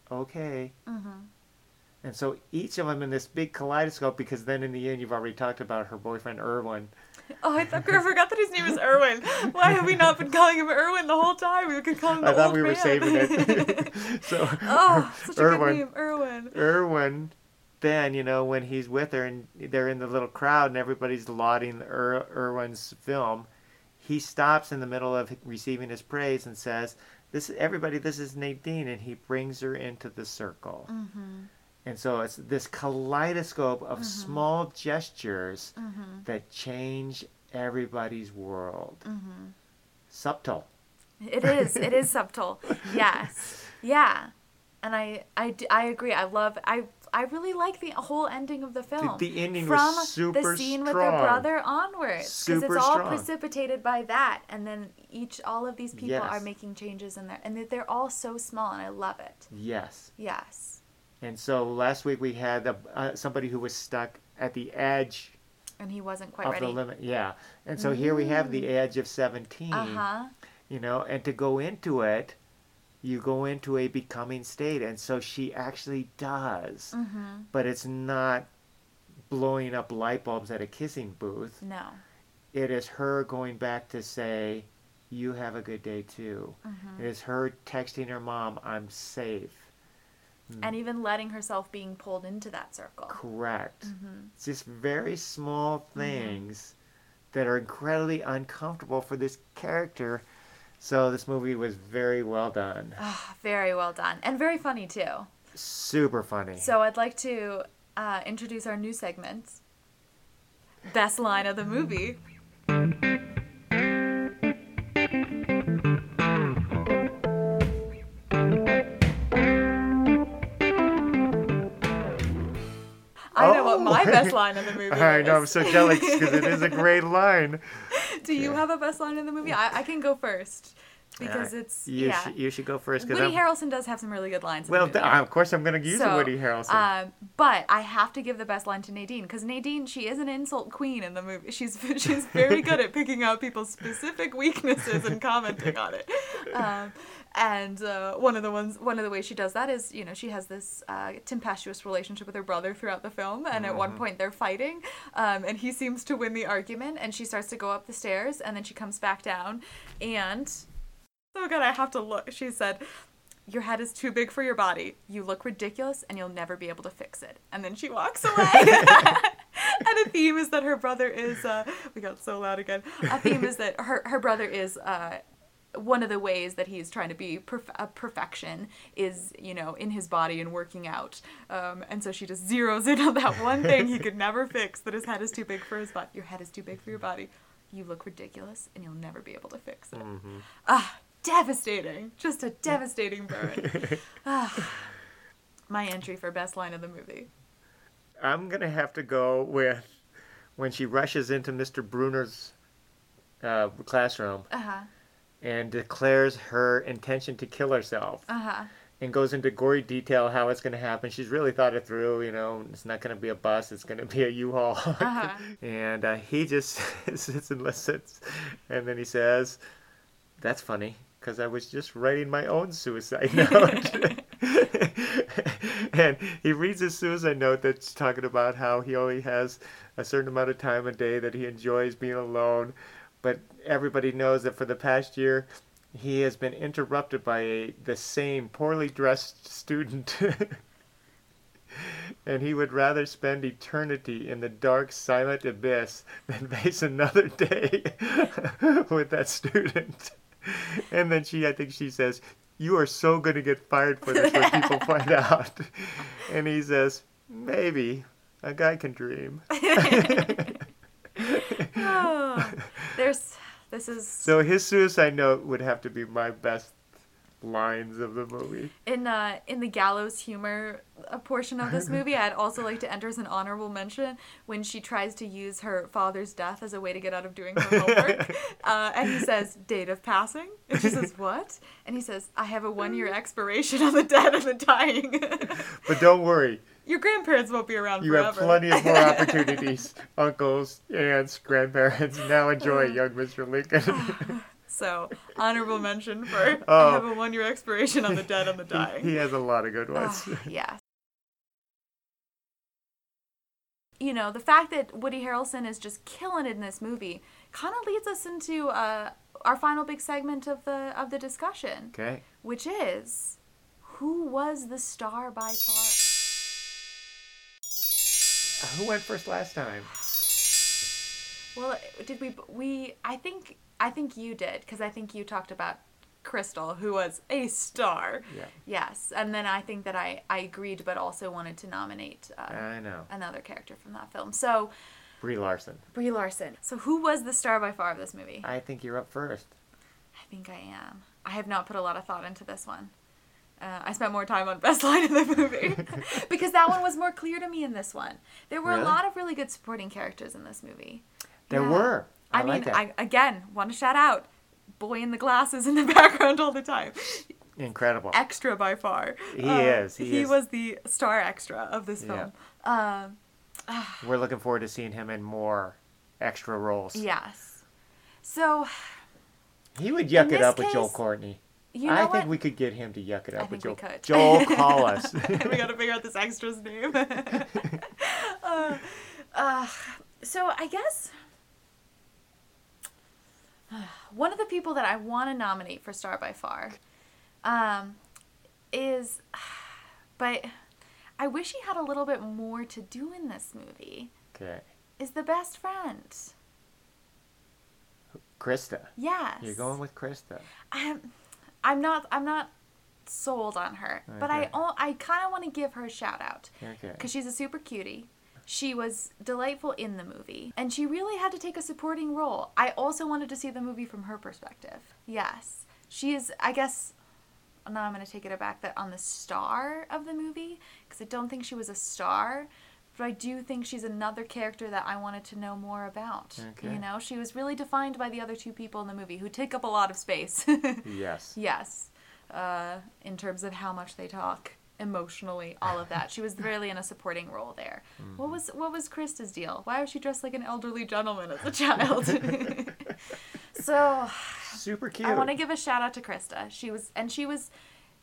okay. Mm-hmm. And so each of them in this big kaleidoscope, because then in the end you've already talked about her boyfriend Erwin.
Oh, I, thought, I forgot that his name is Erwin. Why have we not been calling him Erwin the whole time? We could call him the
I thought
old
we
man.
were saving it. so,
oh, such a
Erwin,
good name, Erwin.
Erwin. Then, you know, when he's with her and they're in the little crowd and everybody's lauding Ir- Erwin's film, he stops in the middle of receiving his praise and says, "This is everybody, this is Nadine," and he brings her into the circle. Mm-hmm. And so it's this kaleidoscope of mm-hmm. small gestures mm-hmm. that change everybody's world. Mm-hmm. Subtle.
It is. It is subtle. Yes. Yeah. And I, I, I agree. I love, I, I really like the whole ending of the film.
The, the ending
From
was super
the scene
strong.
with their brother onwards. Because
Super
it's all
strong.
precipitated by that. And then each, all of these people
Yes.
are making changes in there. And they're- they're all so small, and I love it.
Yes.
Yes.
And so last week we had a, uh, somebody who was stuck at the edge
And he wasn't quite
of
ready.
the limit. Yeah. And so here we have the edge of seventeen.
Uh-huh.
You know, and to go into it, you go into a becoming state. And so she actually does.
Mm-hmm.
But it's not blowing up light bulbs at a kissing booth.
No.
It is her going back to say, you have a good day too.
Mm-hmm.
It is her texting her mom, I'm safe.
And even letting herself being pulled into that circle.
Correct.
Mm-hmm.
It's just very small things that are incredibly uncomfortable for this character. So this movie was very well done.
Ah, very well done. And very funny, too.
Super funny.
So I'd like to uh, introduce our new segment. Best line of the movie. I know what my best line of the movie is.
I know, I'm so jealous because it is a great line.
Do you have a best line in the movie? I, I can go first. Because
Uh,
it's,
you
yeah.
Sh- you should go first. Cause
Woody
I'm,
Harrelson does have some really good lines in
Well,
the movie.
th- of course I'm going to use
So,
a Woody Harrelson.
Um, but I have to give the best line to Nadine, because Nadine, she is an insult queen in the movie. She's she's very good at picking out people's specific weaknesses and commenting on it. Um, and uh, one of the ones, one of the ways she does that is, you know, she has this uh, tempestuous relationship with her brother throughout the film, and at one point they're fighting, um, and he seems to win the argument, and she starts to go up the stairs, and then she comes back down, and so good, I have to look. She said, your head is too big for your body. You look ridiculous, and you'll never be able to fix it. And then she walks away. And a theme is that her brother is, uh, we got so loud again. A theme is that her, her brother is, uh, one of the ways that he's trying to be perf- a perfection is, you know, in his body and working out. Um, and so she just zeroes in on that one thing he could never fix, that his head is too big for his body. Your head is too big for your body. You look ridiculous, and you'll never be able to fix it.
Mm-hmm.
Ah, devastating. Just a devastating burn. Ah, my entry for best line of the movie.
I'm going to have to go with when she rushes into Mister Bruner's uh, classroom
Uh-huh.
and declares her intention to kill herself.
Uh-huh.
And goes into gory detail how it's going to happen. She's really thought it through, you know. It's not going to be a bus. It's going to be a U-Haul.
Uh-huh.
And uh, he just sits and listens. And then he says, that's funny, because I was just writing my own suicide note. And he reads his suicide note that's talking about how he only has a certain amount of time a day that he enjoys being alone. But everybody knows that for the past year, he has been interrupted by a, the same poorly dressed student. And he would rather spend eternity in the dark, silent abyss than face another day with that student. And then she, I think she says, you are so going to get fired for this when people find out. And he says, maybe. A guy can dream.
Oh, there's... This is
So his suicide note would have to be my best lines of the movie.
in uh in the gallows humor uh, portion of this movie. I'd also like to enter as an honorable mention when she tries to use her father's death as a way to get out of doing her homework. uh, and he says, "Date of passing," and she says, "What?" And he says, "I have a one-year expiration on the dead and the dying."
But don't worry,
Your grandparents won't be around
you
forever.
have plenty of more opportunities. Uncles, aunts, grandparents. Now enjoy, young Mister Lincoln.
So, honorable mention for
Oh.
I have a one-year expiration on the dead and the dying.
He has a lot of good ones.
Ah, yes. You know, the fact that Woody Harrelson is just killing it in this movie kind of leads us into uh, our final big segment of the of the discussion,
Okay.
which is, who was the star by far?
Who went first last time?
Well, did we we I think I think you did, because I think you talked about Crystal, who was a star.
Yeah.
Yes, and then I think that I, I agreed, but also wanted to nominate uh,
I know.
another character from that film. So,
Brie Larson.
Brie Larson. So who was the star by far of this movie?
I think you're up first.
I think I am. I have not put a lot of thought into this one. Uh, I spent more time on Best Line in the movie because that one was more clear to me in this one. There were
Really?
a lot of really good supporting characters in this movie.
There
Yeah.
were. I,
I,
like
mean,
that.
I again want to shout out boy in the glasses in the background all the time.
Incredible.
Extra by far.
He
Uh,
is, he
he
is.
was the star extra of this
Yeah.
film. Um,
We're looking forward to seeing him in more extra roles.
yes. So
He would yuck
In
it
this
up with Joel
case,
Courtney.
you know
I
what?
think we could get him to yuck it
I
up with Joel.
think we could.
Joel, call us.
we gotta figure out this extra's name. uh, uh, so I guess one of the people that I want to nominate for Star by Far um, is, but I wish he had a little bit more to do in this movie,
Okay.
is the best friend.
Krista.
Yes.
You're going with Krista.
I'm, I'm not. I'm not sold on her, but I.
Okay.
al- I kind of want to give her a shout out
Okay.
because she's a super cutie. She was delightful in the movie, and she really had to take a supporting role. I also wanted to see the movie from her perspective. Yes, she is. I guess. Now I'm going to take it back that on the star of the movie because I don't think she was a star. But I do think she's another character that I wanted to know more about.
Okay.
You know, she was really defined by the other two people in the movie who take up a lot of space.
Yes.
Yes. Uh, in terms of how much they talk, emotionally, all of that. She was really in a supporting role there.
Mm-hmm.
What was what was Krista's deal? Why was she dressed like an elderly gentleman as a child? So,
Super cute.
I want to give a shout out to Krista. She was, and she was,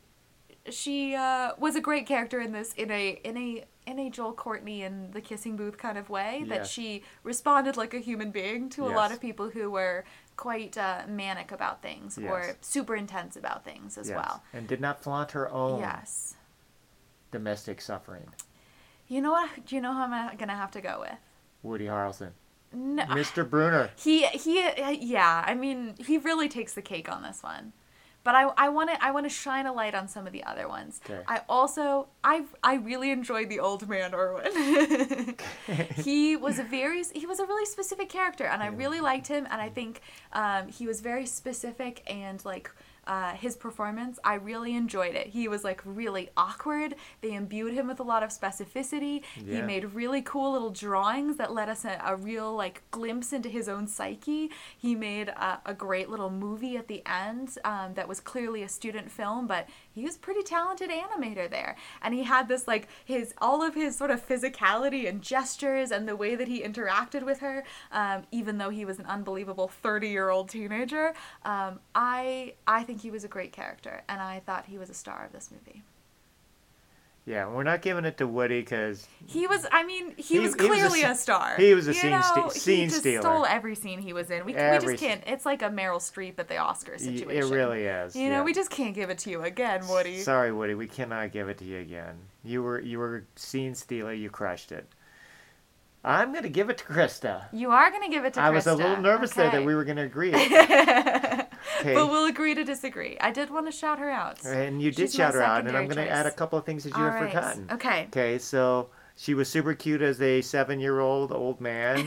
she uh, was a great character in this, in a in a in a Joel Courtney in the kissing booth kind of way. That
Yes.
she responded like a human being to a lot
Yes.
of people who were quite uh, manic about things or
Yes.
super intense about things as
Yes.
well.
And did not flaunt her own
Yes.
domestic suffering.
You know what? Do you know who I'm gonna have to go with?
Woody Harrelson.
No,
Mister Bruner.
he he yeah. I mean, he really takes the cake on this one. But I I want to I want to shine a light on some of the other ones.
Okay.
I also I I really enjoyed the old man Irwin. He was a very he was a really specific character, and I really liked him. And I think um, he was very specific and like. Uh, his performance, I really enjoyed it. He was like really awkward. They imbued him with a lot of specificity. He
Yeah.
made really cool little drawings that let us a, a real like glimpse into his own psyche. He made a, a great little movie at the end um, that was clearly a student film, but he was a pretty talented animator there. And he had this like his all of his sort of physicality and gestures and the way that he interacted with her, um, even though he was an unbelievable thirty-year-old teenager. Um, I I think he was a great character, and I thought he was a star of this movie.
Yeah, we're not giving it to Woody because
He was, I mean, he,
He-
was
he was a
clearly
sce-
a, star.
he was a
You
scene
know,
ste- scene
he just
stealer.
stole every scene he was in. We, we
Every
just can't, it's like a Meryl Streep at the Oscars
it
situation.
really is.
You know,
yeah.
we just can't give it to you again, Woody.
Sorry, Woody, we cannot give it to you again. You were you were scene stealer. You crushed it. I'm gonna give it to Krista.
You are going to give it to
I was a
Krista.
little nervous there that
Okay.
we were gonna agree. Okay.
But we'll agree to disagree. I did want to shout her out.
And you did
She's
shout
my
her out, and I'm
secondary
going to add a
choice.
couple of things that you
All
have
right.
forgotten.
Okay.
Okay, so she was super cute as a seven-year-old old man.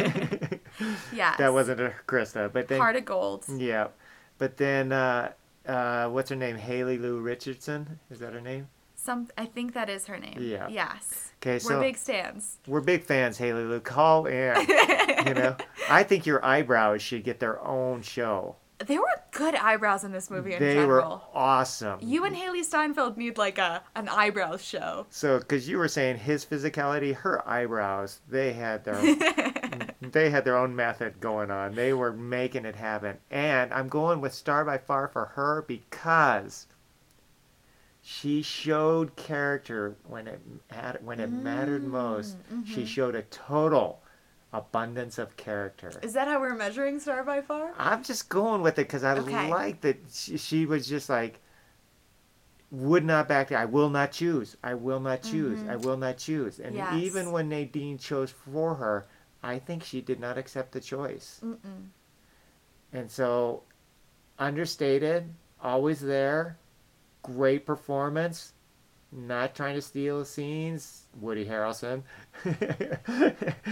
Yes.
That wasn't a Krista, but then
Heart of Gold.
yeah, but then uh, uh, what's her name? Haley Lou Richardson, is that her name?
Some, I think that is her name.
Yeah.
Yes.
Okay,
We're
so
big stands.
we're big fans, Haley Lou. Call in. You know, I think your eyebrows should get their own show.
There were good eyebrows in this movie in
They
general.
were awesome.
You and Haley Steinfeld need like a an eyebrows show.
So, because you were saying his physicality, her eyebrows, they had their they had their own method going on. They were making it happen. And I'm going with Star by Far for her because she showed character when it had, when it mattered most. She showed a total abundance of character.
Is that how we're measuring Star by Far?
I'm just going with it because I
Okay.
like that she, she was just like, would not back down. I will not choose. I will not choose. I will not choose. And
Yes.
even when Nadine chose for her, I think she did not accept the choice.
Mm-mm.
And so, understated, always there, great performance, not trying to steal scenes. Woody Harrelson.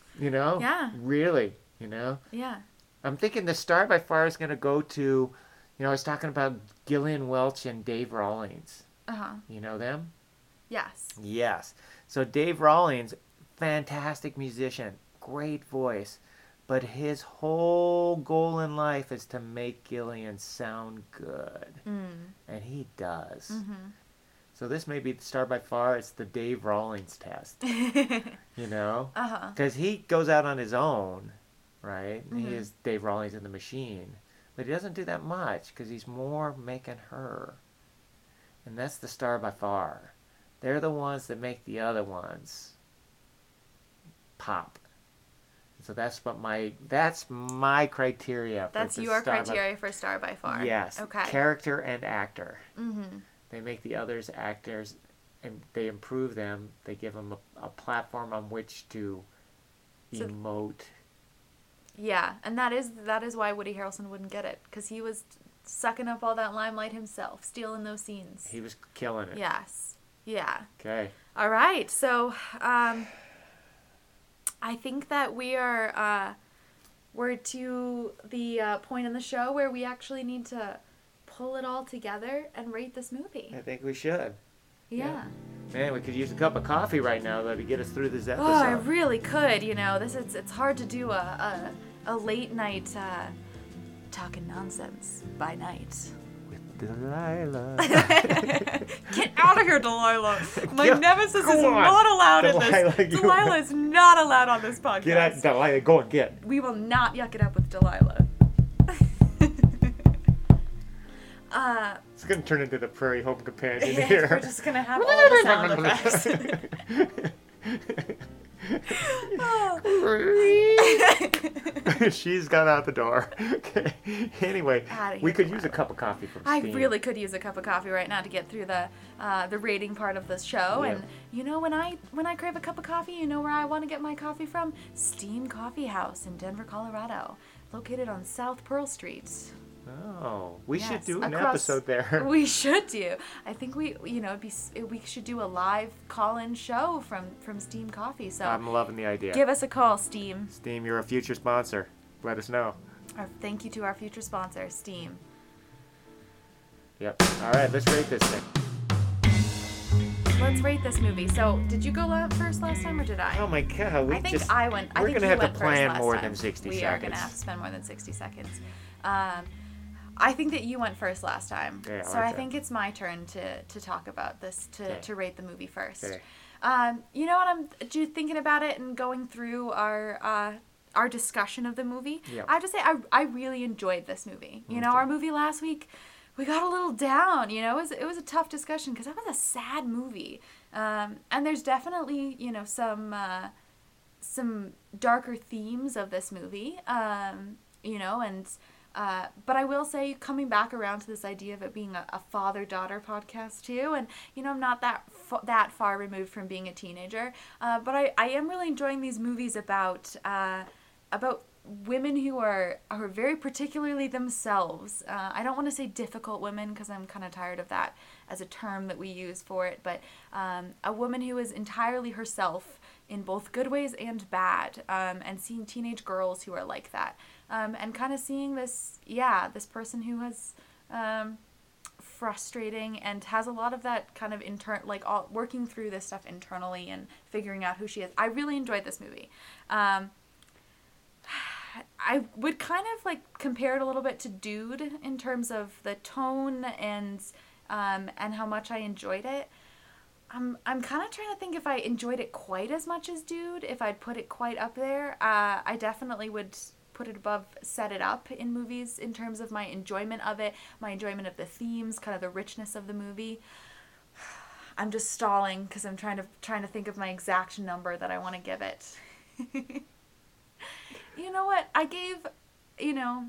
You know?
Yeah.
Really, you know?
Yeah.
I'm thinking the star by far is going to go to, you know, I was talking about Gillian Welch and Dave Rawlings.
Uh-huh.
You know them?
Yes.
Yes. So Dave Rawlings, fantastic musician, great voice, but his whole goal in life is to make Gillian sound good.
Mm.
And he does.
Mm-hmm.
So this may be the star by far. It's the Dave Rawlings test. You know?
Uh-huh.
Because he goes out on his own, right?
Mm-hmm.
He is Dave Rawlings in the Machine. But he doesn't do that much because he's more making her. And that's the star by far. They're the ones that make the other ones pop. So that's what my that's my criteria. For
That's
the
your
star
criteria for star by
by,
far.
yes.
Okay.
Character and actor.
Mm-hmm.
They make the others actors, and they improve them. They give them a, a platform on which to
So-
emote.
Yeah, and that is that is why Woody Harrelson wouldn't get it, because he was sucking up all that limelight himself, stealing those scenes.
He was killing it.
Yes. Yeah.
Okay.
All right. So, um, I think that we are uh, we're to the uh, point in the show where we actually need to pull it all together and rate this movie.
I think we should.
Yeah.
Man, we could use a cup of coffee right now, though, to get us through this episode.
Oh, I really could. You know, this is it's hard to do a a, a late night uh, talking nonsense by night.
With Delilah.
Get out of here, Delilah. My
Yeah,
nemesis
go
is
on.
not allowed in
Delilah,
this.
you-
Delilah is not allowed on this podcast.
Get out, Delilah. Go and get.
We will not yuck it up with Delilah. uh,
It's going to turn into the Prairie Home Companion
yeah,
here.
we're just gonna have all the sound effects. Oh.
She's gone out the door. Okay. Anyway,
Outta here,
we could use a
Delilah.
cup of coffee from
I
Steam.
really could use a cup of coffee right now to get through the uh, the rating part of this show.
Yeah.
And you know, when I when I crave a cup of coffee, you know where I want to get my coffee from? Steam Coffee House in Denver, Colorado, located on South Pearl Street.
Oh, we should
Yes,
do an
across-
episode there.
We should do. I think we, you know, it'd be s- we should do a live call-in show from from Steam Coffee. So
I'm loving the idea.
give us a call, Steam.
Steam, you're a future sponsor. Let us know.
Our, thank you to our future sponsor, Steam.
Yep. All right, let's rate this thing.
Let's rate this movie. So, did you go la- first last time, or did I?
Oh my God, we
I think
just
I went. I
we're
think
gonna
you
have to
went first
plan
last
more
time.
than sixty
we
seconds.
are gonna have to spend more than sixty seconds. Um, I think that you went first last time,
Yeah,
so I
okay.
think it's my turn to to talk about this to
Okay.
to rate the movie first.
Okay.
Um, you know what? I'm do- thinking about it and going through our uh, our discussion of the movie.
Yeah.
I have to say, I I really enjoyed this movie. You know,
Okay.
our movie last week, we got a little down. You know, it was it was a tough discussion because that was a sad movie. Um, and there's definitely, you know, some uh, some darker themes of this movie. Um, you know, and uh, but I will say, coming back around to this idea of it being a, a father-daughter podcast too, and you know, I'm not that fa- that far removed from being a teenager, uh, but I, I am really enjoying these movies about uh, about women who are are very particularly themselves. Uh, I don't want to say difficult women because I'm kind of tired of that as a term that we use for it, but um, a woman who is entirely herself in both good ways and bad, um, and seeing teenage girls who are like that, um, and kind of seeing this, yeah, this person who has um, frustrating and has a lot of that kind of intern, like all working through this stuff internally and figuring out who she is. I really enjoyed this movie. Um, I would kind of like compare it a little bit to Dude in terms of the tone and um, and how much I enjoyed it. I'm I'm kind of trying to think if I enjoyed it quite as much as Dude, if I'd put it quite up there. Uh, I definitely would put it above Set It Up in movies in terms of my enjoyment of it, my enjoyment of the themes, kind of the richness of the movie. I'm just stalling because I'm trying to trying to think of my exact number that I want to give it. You know what? I gave, you know,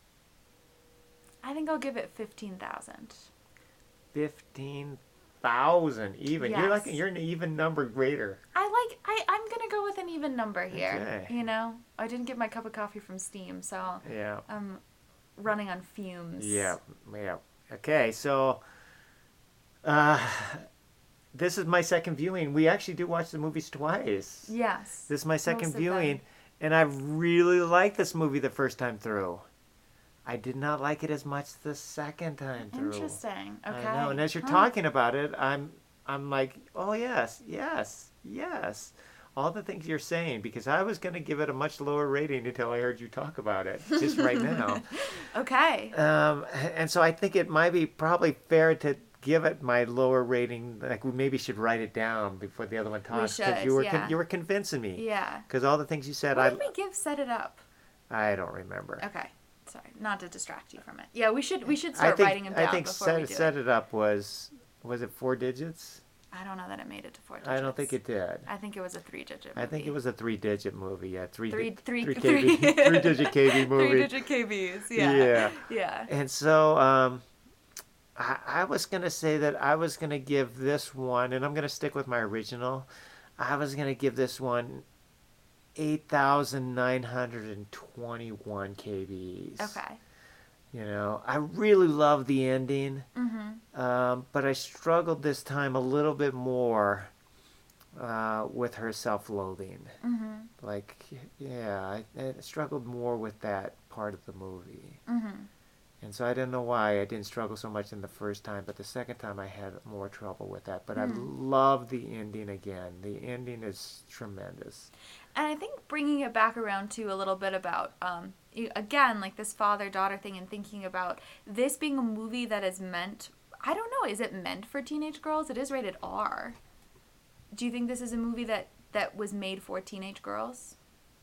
I think I'll give it fifteen thousand.
Fifteen thousand, even. You're like
Yes.
you're an even number grader.
I like, I, I'm going to go with an even number here.
Okay.
You know? I didn't get my cup of coffee from Steam, so
Yeah.
I'm running on fumes.
Yeah. Yeah. Okay, so uh, this is my second viewing. We actually do watch the movies twice.
Yes.
This is my second
Most of them.
viewing, And I really liked this movie the first time through. I did not like it as much the second time through.
Interesting. Okay.
I know. And as you're
Huh.
talking about it, I'm I'm like, oh yes, yes, yes. All the things you're saying, because I was going to give it a much lower rating until I heard you talk about it, just right now.
Okay.
Um, and so I think it might be probably fair to give it my lower rating. Like we maybe should write it down before the other one talks.
We
'cause
should,
you were
yeah.
con- you were convincing me.
Yeah.
Because all the things you said,
What
I
did we give Set It Up?
I don't remember.
Okay. Sorry, not to distract you from it. Yeah, we should we should
I
start
think
writing them down
I think
before
set
we do
set
it.
it up was was it four digits?
I don't know that it made it to four digits.
I don't think it did.
I think it was a three-digit movie.
I think it was a three-digit movie. Yeah, three
Three-
di-
three-
three
three-
K B three-digit K B movie.
Three-digit K Bs. Yeah.
Yeah.
Yeah.
And so um, I, I was gonna say that I was gonna give this one, and I'm gonna stick with my original. I was gonna give this one eight thousand nine hundred and twenty-one K Bs.
Okay.
You know, I really love the ending.
Mm-hmm.
Um, but I struggled this time a little bit more uh, with her self-loathing.
Mm-hmm.
Like, yeah, I, I struggled more with that part of the movie.
Mm-hmm.
And so I don't know why I didn't struggle so much in the first time, but the second time I had more trouble with that. But I
Hmm.
love the ending again. The ending is tremendous.
And I think bringing it back around to a little bit about, um, you- again, like this father-daughter thing and thinking about this being a movie that is meant, I don't know, is it meant for teenage girls? It is rated R. Do you think this is a movie that, that was made for teenage girls?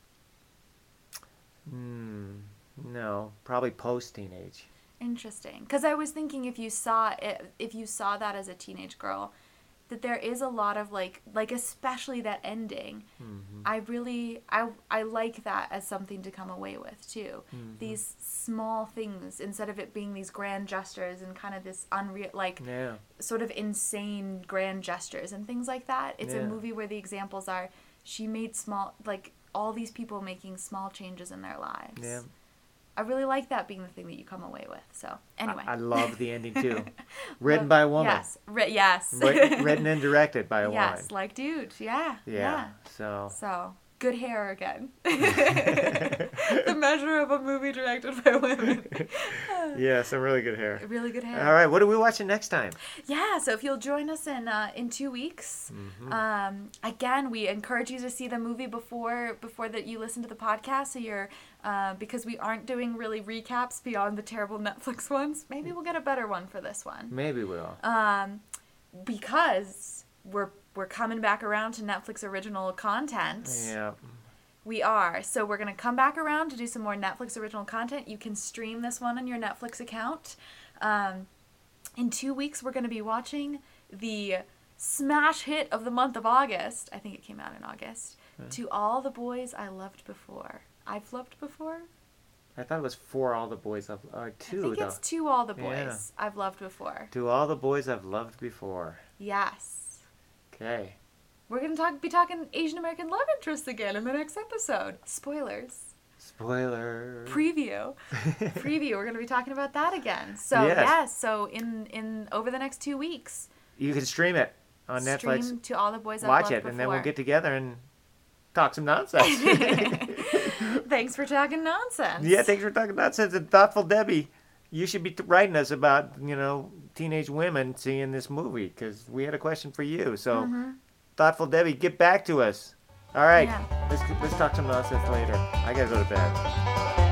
Hmm. No, probably post-teenage.
Interesting. Because I was thinking if you saw it, if you saw that as a teenage girl, that there is a lot of like, like especially that ending.
Mm-hmm.
I really, I, I like that as something to come away with too.
Mm-hmm.
These small things, instead of it being these grand gestures and kind of this unreal, like
Yeah.
sort of insane grand gestures and things like that. It's
Yeah.
a movie where the examples are, she made small, like all these people making small changes in their lives.
Yeah.
I really like that being the thing that you come away with. So anyway,
I, I love the ending too. Written by a woman.
Yes, Ri- yes,
Writ- written and directed by a
yes,
woman.
like dude, yeah,
Yeah.
yeah.
So.
So good hair again. The measure of a movie directed by women.
Yeah, some really good hair.
Really good hair.
All right, what are we watching next time?
Yeah, so if you'll join us in uh, in two weeks,
Mm-hmm.
um, again, we encourage you to see the movie before before that you listen to the podcast. So you're uh, because we aren't doing really recaps beyond the terrible Netflix ones. Maybe we'll get a better one for this one.
Maybe we'll.
Um, because we're we're coming back around to Netflix original content.
Yeah.
We are. So we're going to come back around to do some more Netflix original content. You can stream this one on your Netflix account. Um, in two weeks, we're going to be watching the smash hit of the month of August. I think it came out in August.
Huh.
To All the Boys I Loved Before. I've Loved Before?
I thought it was For All the Boys I've uh,
I
two
think
though.
it's To All the Boys
Yeah.
I've Loved Before.
To All the Boys I've Loved Before.
Yes.
Okay.
We're going to talk, be talking Asian American love interest again in the next episode. Spoilers.
Spoiler.
Preview. Preview. We're going to be talking about that again. So,
Yes.
yes. So, in, in over the next two weeks,
You can stream it on
stream
Netflix.
To All the Boys I've
Watch
Loved
it, and then we'll
Before.
get together and talk some nonsense.
Thanks for talking nonsense.
Yeah, thanks for talking nonsense. And Thoughtful Debbie, you should be t- writing us about, you know, teenage women seeing this movie, because we had a question for you. So,
Mhm.
Thoughtful Debbie, get back to us. All right,
Yeah.
let's let's talk some nonsense later. I gotta go to bed.